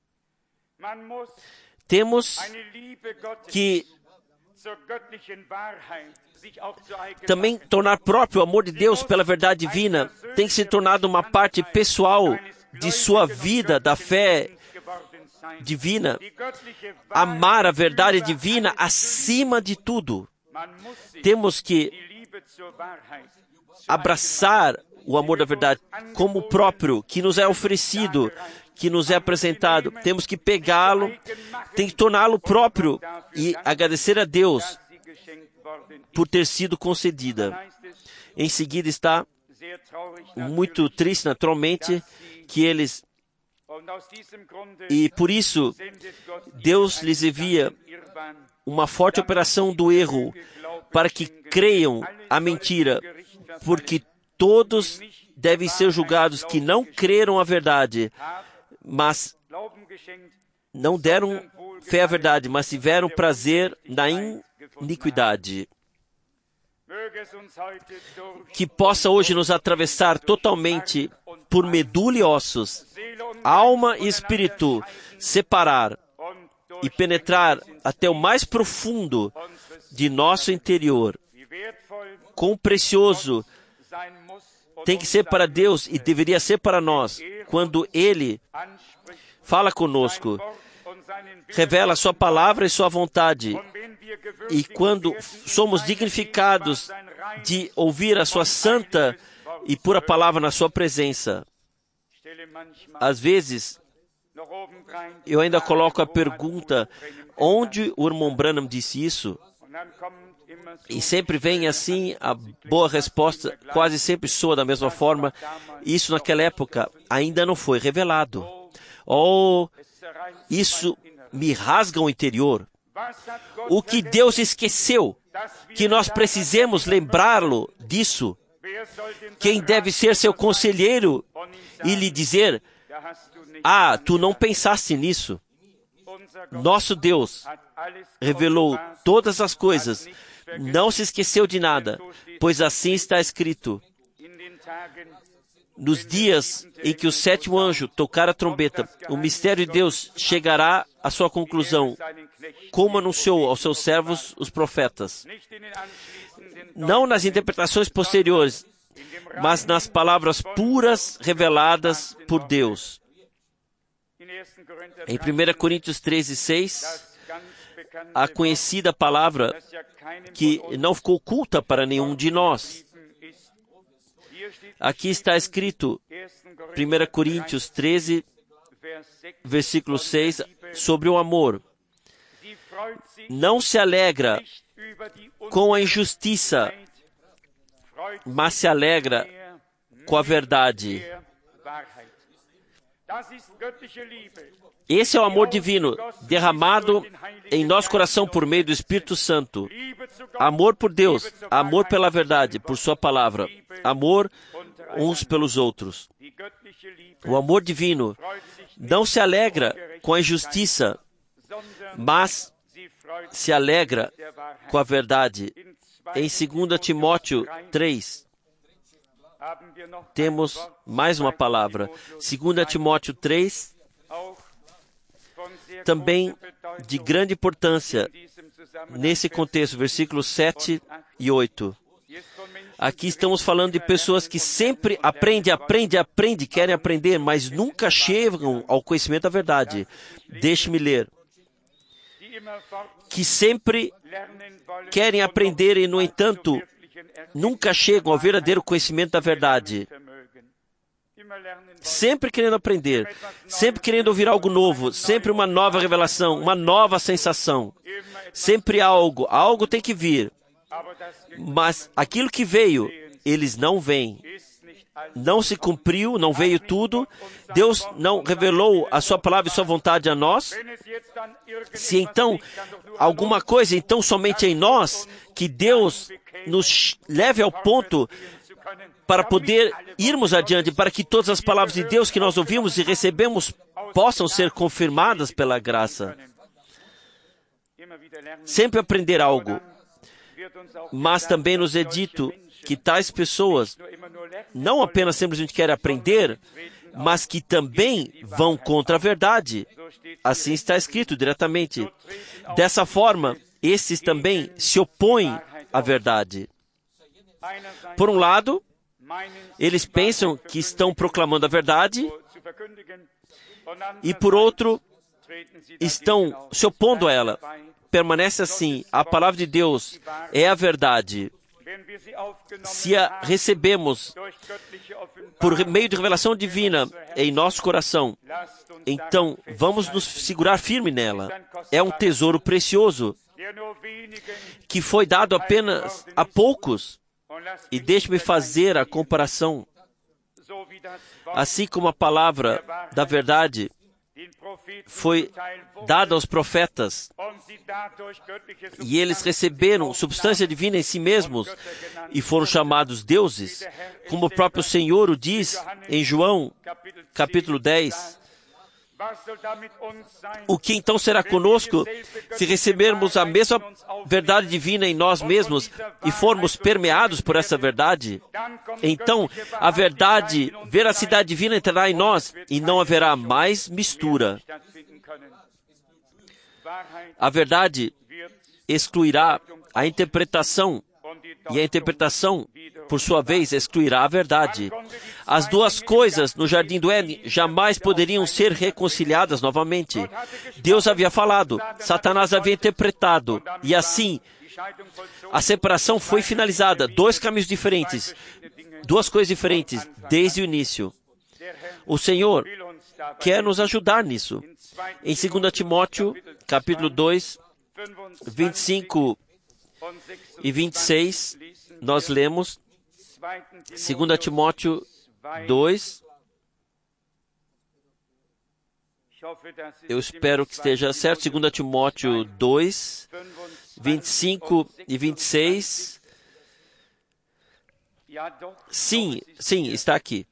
Temos que também tornar próprio o amor de Deus pela verdade divina, tem que se tornar uma parte pessoal de sua vida, da fé divina. Amar a verdade divina acima de tudo. Temos que abraçar o amor da verdade como próprio, que nos é oferecido, que nos é apresentado. Temos que pegá-lo, tem que torná-lo próprio e agradecer a Deus por ter sido concedida. Em seguida está muito triste, naturalmente, que eles... E por isso, Deus lhes envia uma forte operação do erro, para que creiam a mentira, porque todos devem ser julgados que não creram a verdade, mas não deram fé à verdade, mas tiveram prazer na iniquidade. Que possa hoje nos atravessar totalmente por medula e ossos, alma e espírito, separar e penetrar até o mais profundo de nosso interior. Quão precioso tem que ser para Deus e deveria ser para nós, quando Ele fala conosco, revela sua palavra e sua vontade, e quando somos dignificados de ouvir a sua santa e pura palavra na sua presença. Às vezes, eu ainda coloco a pergunta, onde o irmão Branham disse isso? E sempre vem assim, a boa resposta quase sempre soa da mesma forma. Isso naquela época ainda não foi revelado. Oh, isso me rasga o interior. O que Deus esqueceu, que nós precisemos lembrá-lo disso. Quem deve ser seu conselheiro e lhe dizer, tu não pensaste nisso. Nosso Deus revelou todas as coisas, não se esqueceu de nada, pois assim está escrito. Nos dias em que o sétimo anjo tocar a trombeta, o mistério de Deus chegará à sua conclusão, como anunciou aos seus servos os profetas. Não nas interpretações posteriores, mas nas palavras puras reveladas por Deus. Em 1 Coríntios 13:6, a conhecida palavra que não ficou oculta para nenhum de nós. Aqui está escrito, 1 Coríntios 13, versículo 6, sobre o amor. Não se alegra com a injustiça, mas se alegra com a verdade. Esse é o amor divino, derramado em nosso coração por meio do Espírito Santo. Amor por Deus, amor pela verdade, por sua palavra, amor uns pelos outros. O amor divino não se alegra com a injustiça, mas se alegra com a verdade. Em 2 Timóteo 3, temos mais uma palavra. 2 Timóteo 3, também de grande importância nesse contexto, versículos 7 e 8. Aqui estamos falando de pessoas que sempre aprendem, querem aprender, mas nunca chegam ao conhecimento da verdade. Deixe-me ler. Que sempre querem aprender e, no entanto, nunca chegam ao verdadeiro conhecimento da verdade. Sempre querendo aprender, sempre querendo ouvir algo novo, sempre uma nova revelação, uma nova sensação. Sempre algo tem que vir. Mas aquilo que veio, eles não veem. Não se cumpriu, não veio tudo. Deus não revelou a sua palavra e sua vontade a nós. Se então alguma coisa, então somente em nós, que Deus nos leve ao ponto para poder irmos adiante, para que todas as palavras de Deus que nós ouvimos e recebemos possam ser confirmadas pela graça. Sempre aprender algo. Mas também nos é dito que tais pessoas não apenas simplesmente querem aprender, mas que também vão contra a verdade. Assim está escrito diretamente. Dessa forma, esses também se opõem à verdade. Por um lado, eles pensam que estão proclamando a verdade, e por outro, estão se opondo a ela. Permanece assim, a palavra de Deus é a verdade. Se a recebemos por meio de revelação divina em nosso coração, então vamos nos segurar firme nela. É um tesouro precioso que foi dado apenas a poucos. E deixe-me fazer a comparação. Assim como a palavra da verdade foi dada aos profetas e eles receberam substância divina em si mesmos e foram chamados deuses, como o próprio Senhor o diz em João, capítulo 10. O que então será conosco se recebermos a mesma verdade divina em nós mesmos e formos permeados por essa verdade? Então, a verdade, veracidade divina entrará em nós e não haverá mais mistura. A verdade excluirá a interpretação e a interpretação, por sua vez, excluirá a verdade. As duas coisas no Jardim do Éden jamais poderiam ser reconciliadas novamente. Deus havia falado, Satanás havia interpretado, e assim, a separação foi finalizada. Dois caminhos diferentes, duas coisas diferentes, desde o início. O Senhor quer nos ajudar nisso. Em 2 Timóteo, capítulo 2, 25 e 26, nós lemos 2 Timóteo 2. Eu espero que esteja certo. 2 Timóteo 2, 25 e 26. Sim, está aqui.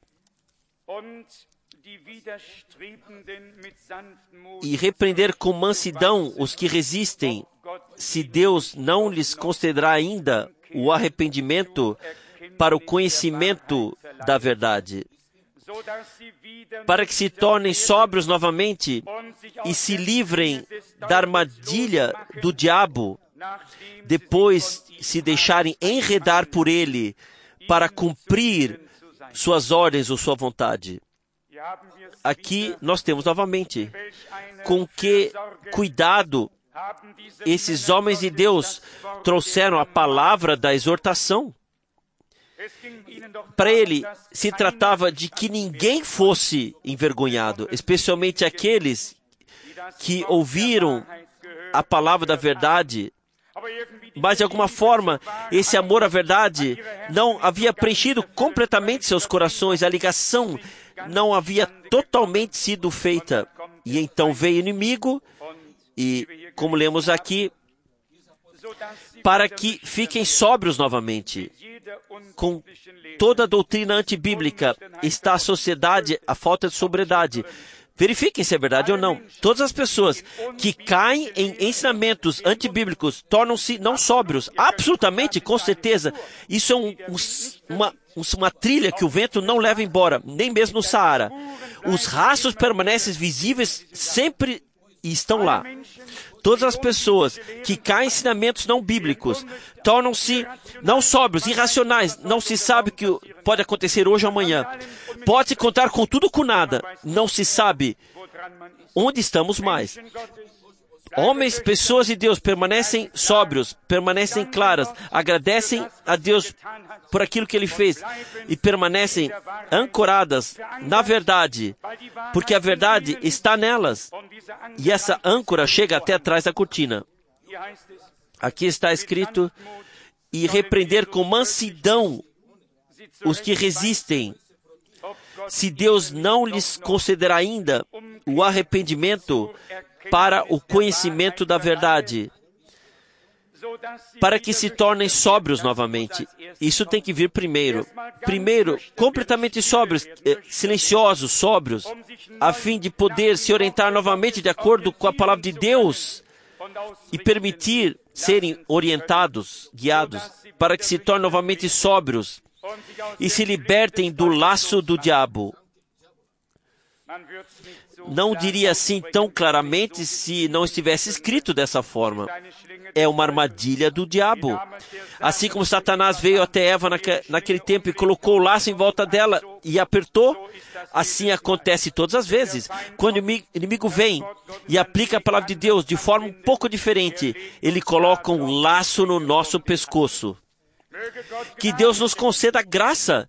E repreender com mansidão os que resistem, se Deus não lhes concederá ainda o arrependimento para o conhecimento da verdade, para que se tornem sóbrios novamente e se livrem da armadilha do diabo, depois se deixarem enredar por ele para cumprir suas ordens ou sua vontade. Aqui nós temos novamente com que cuidado esses homens de Deus trouxeram a palavra da exortação. Para ele, se tratava de que ninguém fosse envergonhado, especialmente aqueles que ouviram a palavra da verdade, mas de alguma forma, esse amor à verdade não havia preenchido completamente seus corações, a ligação não havia totalmente sido feita. E então veio o inimigo, e como lemos aqui, para que fiquem sóbrios novamente. Com toda a doutrina antibíblica está a sociedade, a falta de sobriedade. Verifiquem se é verdade ou não. Todas as pessoas que caem em ensinamentos antibíblicos tornam-se não sóbrios. Absolutamente, com certeza. Isso é uma trilha que o vento não leva embora, nem mesmo no Saara. Os rastros permanecem visíveis sempre e estão lá. Todas as pessoas que caem em ensinamentos não bíblicos tornam-se não sóbrios, irracionais. Não se sabe o que pode acontecer hoje ou amanhã. Pode-se contar com tudo ou com nada. Não se sabe onde estamos mais. Homens, pessoas de Deus permanecem sóbrios, permanecem claras, agradecem a Deus por aquilo que Ele fez e permanecem ancoradas na verdade, porque a verdade está nelas e essa âncora chega até atrás da cortina. Aqui está escrito, e repreender com mansidão os que resistem, se Deus não lhes concederá ainda o arrependimento para o conhecimento da verdade, para que se tornem sóbrios novamente. Isso tem que vir primeiro. Primeiro, completamente sóbrios, silenciosos, sóbrios, a fim de poder se orientar novamente de acordo com a palavra de Deus e permitir serem orientados, guiados, para que se tornem novamente sóbrios e se libertem do laço do diabo. Não diria assim tão claramente se não estivesse escrito dessa forma. É uma armadilha do diabo. Assim como Satanás veio até Eva naquele tempo e colocou o laço em volta dela e apertou, assim acontece todas as vezes. Quando o inimigo vem e aplica a palavra de Deus de forma um pouco diferente, ele coloca um laço no nosso pescoço. Que Deus nos conceda a graça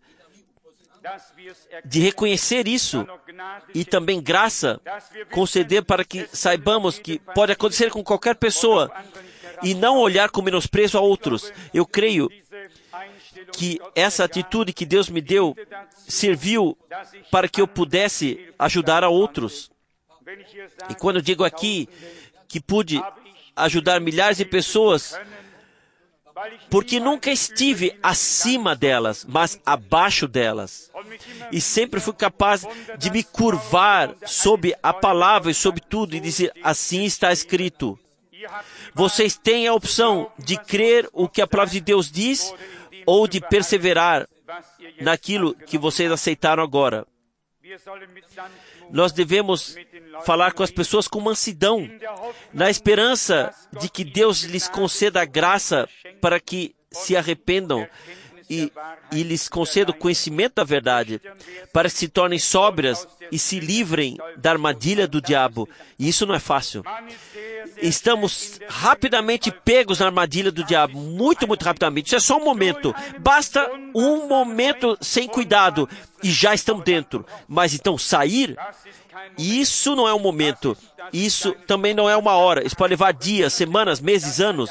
de reconhecer isso e também graça conceder para que saibamos que pode acontecer com qualquer pessoa e não olhar com menosprezo a outros. Eu creio que essa atitude que Deus me deu serviu para que eu pudesse ajudar a outros. E quando eu digo aqui que pude ajudar milhares de pessoas, porque nunca estive acima delas, mas abaixo delas. E sempre fui capaz de me curvar sob a palavra e sob tudo e dizer, assim está escrito. Vocês têm a opção de crer o que a palavra de Deus diz ou de perseverar naquilo que vocês aceitaram agora. Nós devemos falar com as pessoas com mansidão, na esperança de que Deus lhes conceda a graça para que se arrependam e lhes conceda o conhecimento da verdade, para que se tornem sóbrias e se livrem da armadilha do diabo. E isso não é fácil. Estamos rapidamente pegos na armadilha do diabo, muito, muito rapidamente. Isso é só um momento. Basta um momento sem cuidado e já estamos dentro. Mas então sair, isso não é um momento. Isso também não é uma hora. Isso pode levar dias, semanas, meses, anos.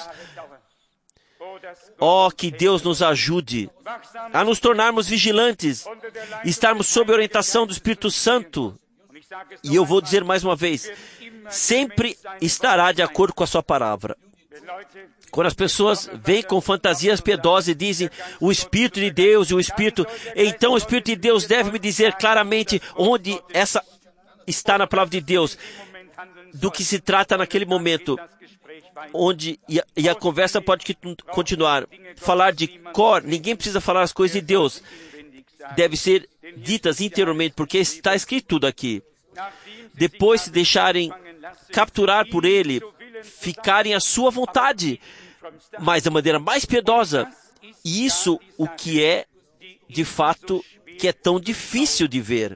Oh, que Deus nos ajude a nos tornarmos vigilantes, estarmos sob a orientação do Espírito Santo. E eu vou dizer mais uma vez, sempre estará de acordo com a sua palavra. Quando as pessoas vêm com fantasias piedosas e dizem o Espírito de Deus e o Espírito, então o Espírito de Deus deve me dizer claramente onde essa está na palavra de Deus, do que se trata naquele momento, onde e a conversa pode continuar. Falar de cor, ninguém precisa falar as coisas de Deus. Deve ser ditas interiormente, porque está escrito tudo aqui. Depois se deixarem capturar por Ele, ficarem à sua vontade, mas da maneira mais piedosa. E isso o que é, de fato, que é tão difícil de ver.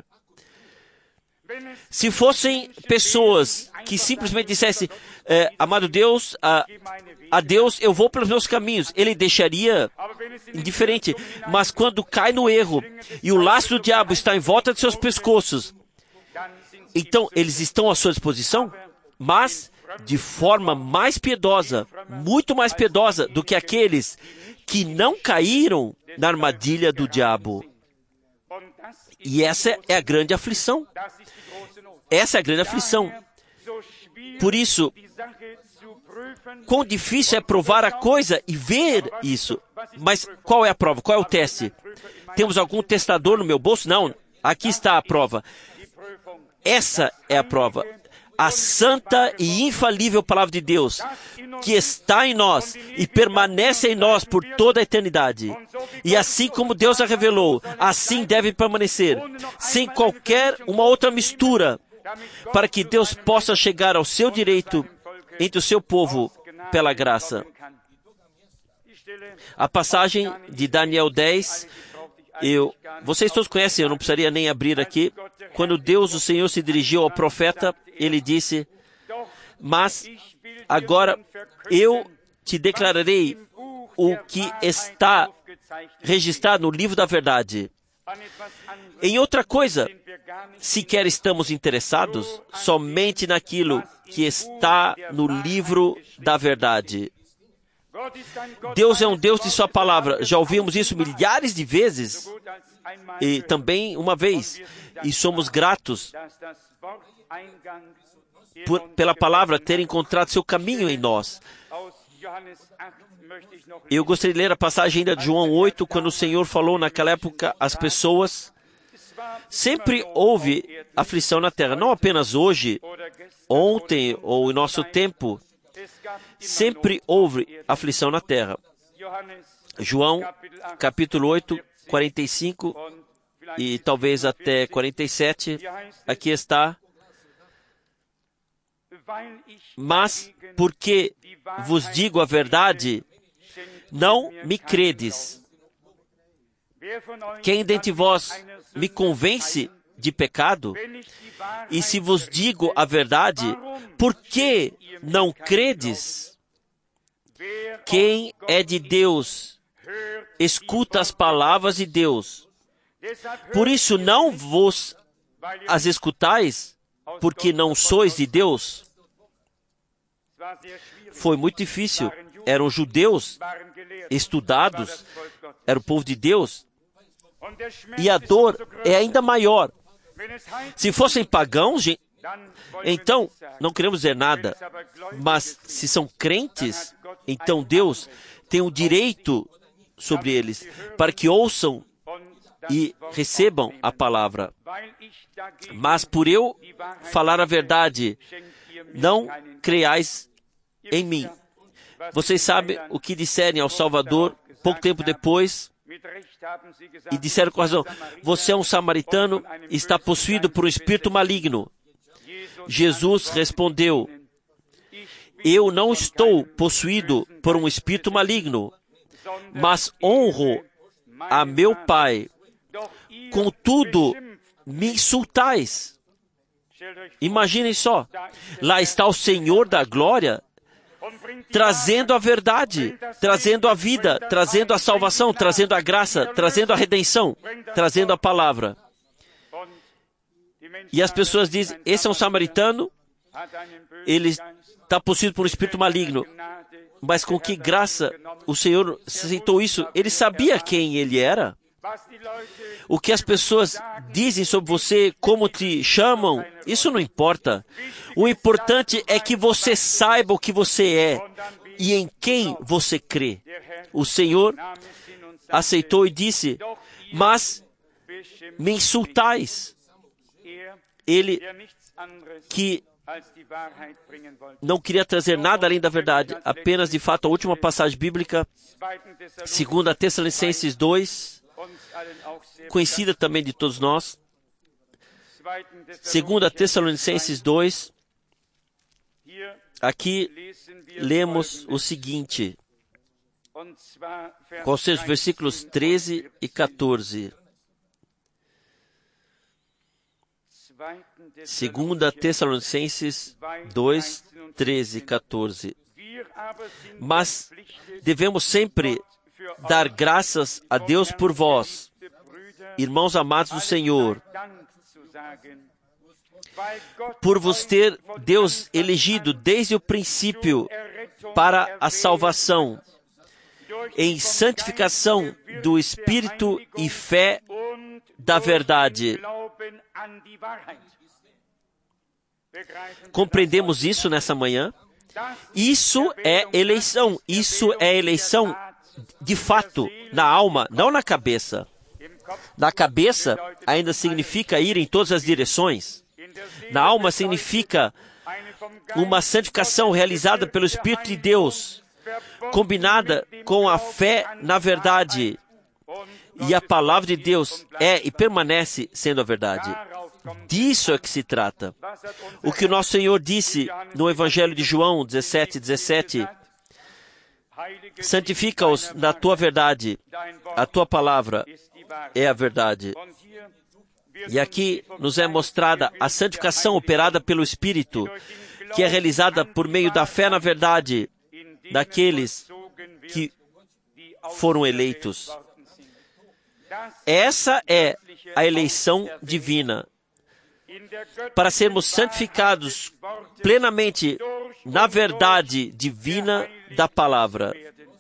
Se fossem pessoas que simplesmente dissessem, amado Deus, a Deus eu vou pelos meus caminhos, Ele deixaria indiferente. Mas quando cai no erro e o laço do diabo está em volta de seus pescoços, então eles estão à sua disposição, mas de forma mais piedosa, muito mais piedosa do que aqueles que não caíram na armadilha do diabo. E essa é a grande aflição. Essa é a grande aflição. Por isso, quão difícil é provar a coisa e ver isso. Mas qual é a prova? Qual é o teste? Temos algum testador no meu bolso? Não. Aqui está a prova. Essa é a prova. A santa e infalível palavra de Deus, que está em nós e permanece em nós por toda a eternidade. E assim como Deus a revelou, assim deve permanecer, sem qualquer uma outra mistura, para que Deus possa chegar ao seu direito entre o seu povo pela graça. A passagem de Daniel 10, vocês todos conhecem, eu não precisaria nem abrir aqui. Quando Deus, o Senhor, se dirigiu ao profeta, ele disse, mas agora eu te declararei o que está registrado no livro da verdade. Em outra coisa, sequer estamos interessados somente naquilo que está no livro da verdade. Deus é um Deus de sua palavra. Já ouvimos isso milhares de vezes, e também uma vez, e somos gratos pela palavra ter encontrado seu caminho em nós. Eu gostaria de ler a passagem ainda de João 8, quando o Senhor falou naquela época às pessoas. Sempre houve aflição na terra, não apenas hoje, ontem ou em nosso tempo. Sempre houve aflição na terra. João, capítulo 8, 45 e talvez até 47, aqui está. Mas, porque vos digo a verdade, não me credes. Quem dentre vós me convence de pecado? E se vos digo a verdade, por que não credes? Quem é de Deus, escuta as palavras de Deus. Por isso não vos as escutais, porque não sois de Deus. Foi muito difícil. Eram judeus, estudados, era o povo de Deus. E a dor é ainda maior. Se fossem pagãos, Então, não queremos dizer nada, mas se são crentes, então Deus tem um direito sobre eles, para que ouçam e recebam a palavra. Mas por eu falar a verdade, não creiais em mim. Vocês sabem o que disserem ao Salvador pouco tempo depois, e disseram com razão: você é um samaritano e está possuído por um espírito maligno. Jesus respondeu: eu não estou possuído por um espírito maligno, mas honro a meu Pai. Contudo, me insultais. Imaginem só, lá está o Senhor da glória, trazendo a verdade, trazendo a vida, trazendo a salvação, trazendo a graça, trazendo a redenção, trazendo a palavra. E as pessoas dizem: esse é um samaritano, ele está possuído por um espírito maligno. Mas com que graça o Senhor aceitou isso? Ele sabia quem ele era. O que as pessoas dizem sobre você, como te chamam, isso não importa. O importante é que você saiba o que você é e em quem você crê. O Senhor aceitou e disse: mas me insultais. Ele que não queria trazer nada além da verdade, apenas de fato a última passagem bíblica, 2 Tessalonicenses 2, conhecida também de todos nós. 2 Tessalonicenses 2, aqui lemos o seguinte, quais sejam os versículos 13 e 14. 2 Tessalonicenses 2, 13 e 14. Mas devemos sempre dar graças a Deus por vós, irmãos amados do Senhor, por vos ter Deus elegido desde o princípio para a salvação, em santificação do Espírito e fé da verdade. Compreendemos isso nessa manhã? Isso é eleição. Isso é eleição de fato, na alma, não na cabeça. Na cabeça ainda significa ir em todas as direções. Na alma significa uma santificação realizada pelo Espírito de Deus, combinada com a fé na verdade. E a palavra de Deus é e permanece sendo a verdade. Disso é que se trata. O que o nosso Senhor disse no Evangelho de João 17:17, santifica-os na tua verdade, a tua palavra é a verdade. E aqui nos é mostrada a santificação operada pelo Espírito, que é realizada por meio da fé na verdade daqueles que foram eleitos. Essa é a eleição divina. Para sermos santificados plenamente na verdade divina da palavra.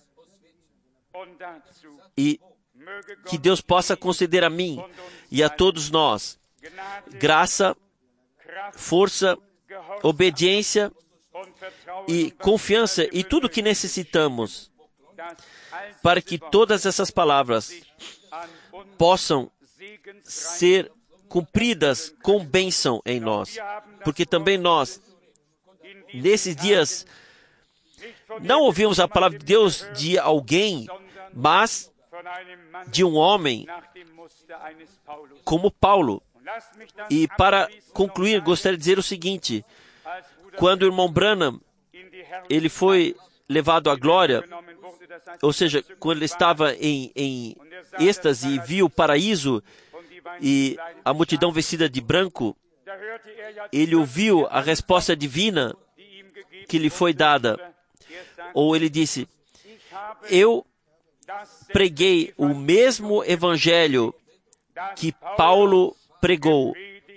E que Deus possa conceder a mim e a todos nós graça, força, obediência e confiança e tudo o que necessitamos para que todas essas palavras possam ser cumpridas com bênção em nós. Porque também nós, nesses dias, não ouvimos a palavra de Deus de alguém, mas de um homem como Paulo. E para concluir, gostaria de dizer o seguinte: quando o irmão Branham, ele foi levado à glória, ou seja, quando ele estava em êxtase e viu o paraíso e a multidão vestida de branco, ele ouviu a resposta divina que lhe foi dada. Ou ele disse: eu preguei o mesmo evangelho que Paulo pregou.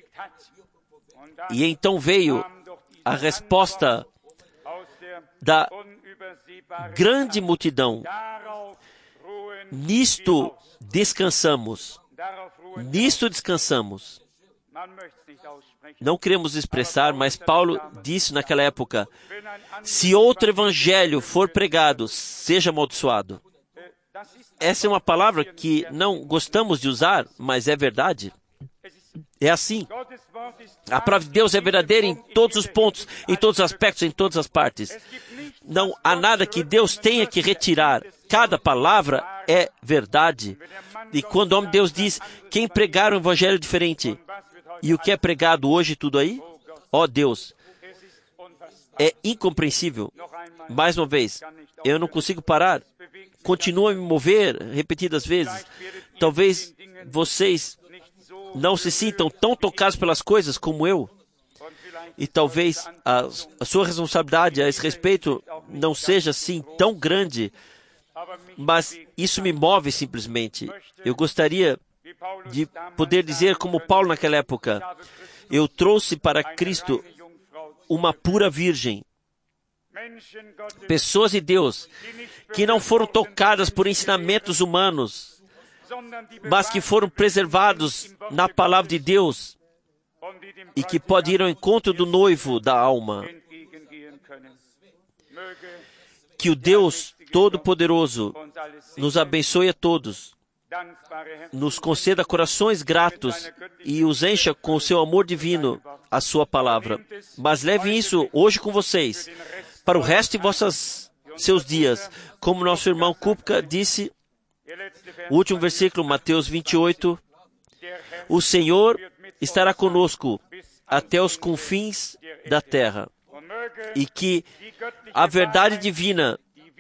E então veio a resposta da grande multidão: nisto descansamos. Nisto descansamos. não queremos expressar, mas Paulo disse naquela época: se outro evangelho for pregado, seja amaldiçoado. Essa é uma palavra que não gostamos de usar, mas é verdade. É assim. A palavra de Deus é verdadeira em todos os pontos, em todos os aspectos, em todas as partes. Não há nada que Deus tenha que retirar. Cada palavra é verdade. E quando o homem de Deus diz, quem pregar um evangelho diferente, e o que é pregado hoje, tudo aí? Ó Deus, é incompreensível. Mais uma vez, eu não consigo parar. Continua a me mover repetidas vezes. Talvez vocês não se sintam tão tocados pelas coisas como eu. E talvez a sua responsabilidade a esse respeito não seja assim tão grande, mas isso me move simplesmente. Eu gostaria de poder dizer como Paulo naquela época: eu trouxe para Cristo uma pura virgem. Pessoas de Deus que não foram tocadas por ensinamentos humanos, mas que foram preservados na palavra de Deus e que podem ir ao encontro do noivo da alma. Que o Deus Todo-Poderoso nos abençoe a todos, nos conceda corações gratos e os encha com o seu amor divino, a sua palavra. Mas levem isso hoje com vocês, para o resto de seus dias. Como nosso irmão Kupka disse, o último versículo, Mateus 28, o Senhor estará conosco até os confins da terra. E que a verdade divina,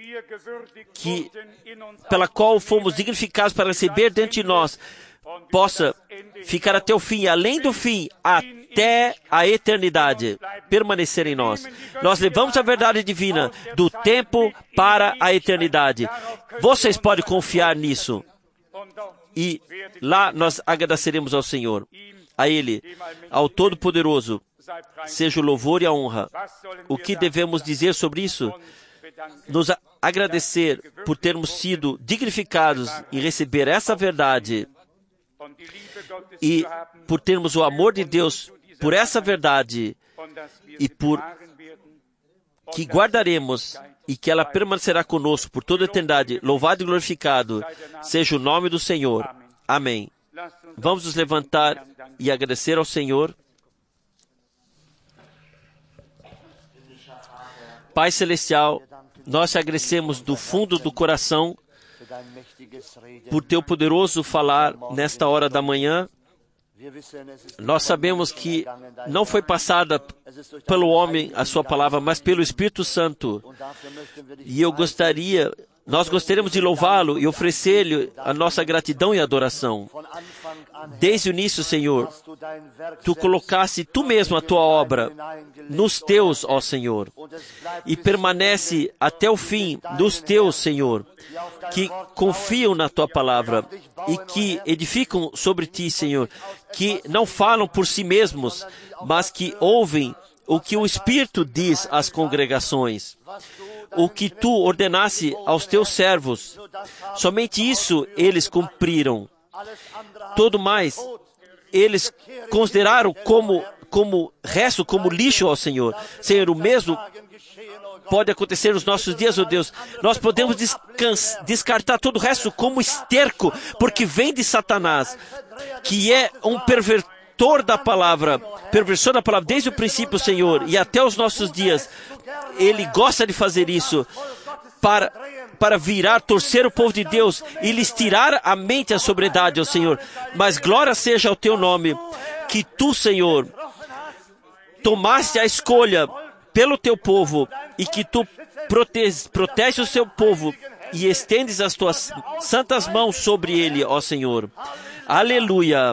pela qual fomos dignificados para receber dentro de nós, possa ficar até o fim, além do fim, até a eternidade, permanecer em nós. Nós levamos a verdade divina do tempo para a eternidade. Vocês podem confiar nisso. E lá nós agradeceremos ao Senhor, a Ele, ao Todo-Poderoso, seja o louvor e a honra. O que devemos dizer sobre isso? Nos agradecer por termos sido dignificados em receber essa verdade e por termos o amor de Deus por essa verdade e por que guardaremos e que ela permanecerá conosco por toda a eternidade. Louvado e glorificado seja o nome do Senhor. Amém. Vamos nos levantar e agradecer ao Senhor. Pai Celestial, nós te agradecemos do fundo do coração por teu poderoso falar nesta hora da manhã. Nós sabemos que não foi passada pelo homem a sua palavra, mas pelo Espírito Santo. E nós gostaríamos de louvá-lo e oferecer-lhe a nossa gratidão e adoração. Desde o início, Senhor, tu colocaste tu mesmo a tua obra nos teus, ó Senhor, e permanece até o fim nos teus, Senhor, que confiam na tua palavra e que edificam sobre ti, Senhor, que não falam por si mesmos, mas que ouvem o que o Espírito diz às congregações. O que tu ordenasse aos teus servos, somente isso eles cumpriram. Todo mais, eles consideraram como resto, como lixo ao Senhor. Senhor, o mesmo pode acontecer nos nossos dias, ó Deus. Nós podemos descartar todo o resto como esterco, porque vem de Satanás, que é um perversor da palavra desde o princípio, Senhor, e até os nossos dias. Ele gosta de fazer isso para virar, torcer o povo de Deus e lhes tirar a mente e a sobriedade, ó Senhor. Mas glória seja ao teu nome, que tu, Senhor, tomaste a escolha pelo teu povo e que tu protege o seu povo e estendes as tuas santas mãos sobre ele, ó Senhor. Aleluia.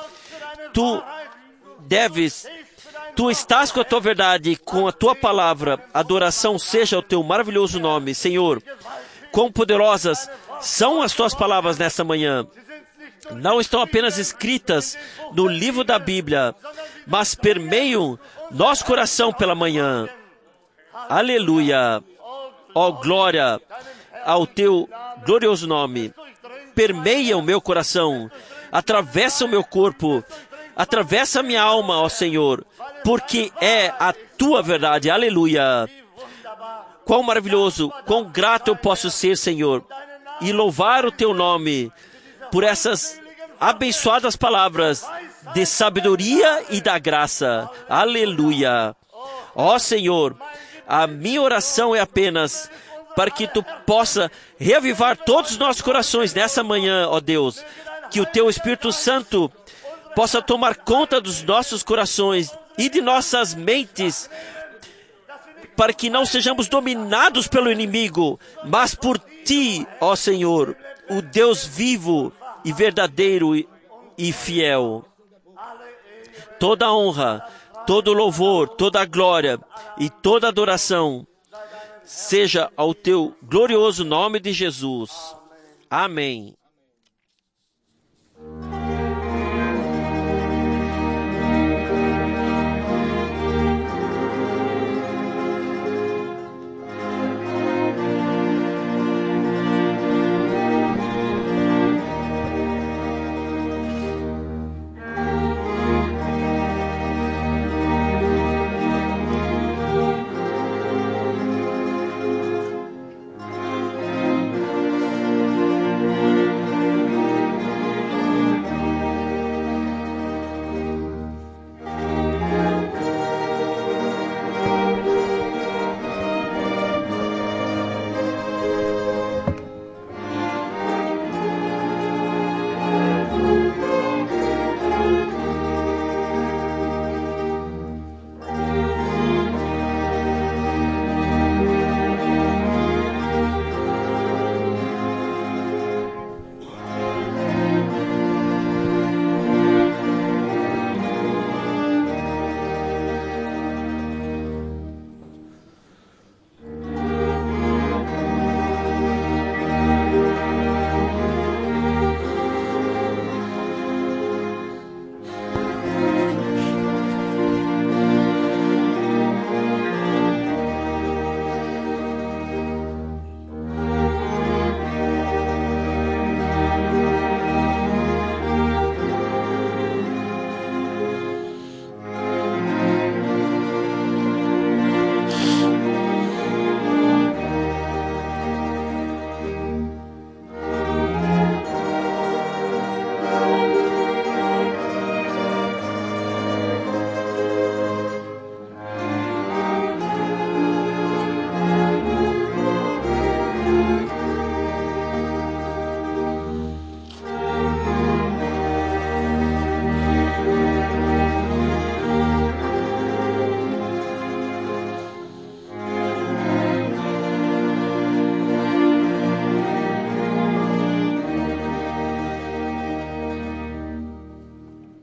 Tu estás com a tua verdade, com a tua palavra. Adoração seja o teu maravilhoso nome, Senhor. Quão poderosas são as tuas palavras nesta manhã. Não estão apenas escritas no livro da Bíblia, mas permeiam nosso coração pela manhã. Aleluia. Ó glória ao teu glorioso nome. Permeia o meu coração, atravessa o meu corpo Atravessa minha alma, ó Senhor, porque é a tua verdade. Aleluia. Quão maravilhoso, quão grato eu posso ser, Senhor, e louvar o teu nome por essas abençoadas palavras de sabedoria e da graça. Aleluia. Ó Senhor, a minha oração é apenas para que tu possa reavivar todos os nossos corações nessa manhã, ó Deus. Que o teu Espírito Santo possa tomar conta dos nossos corações e de nossas mentes, para que não sejamos dominados pelo inimigo, mas por ti, ó Senhor, o Deus vivo e verdadeiro e fiel. Toda honra, todo louvor, toda glória e toda adoração seja ao teu glorioso nome de Jesus. Amém.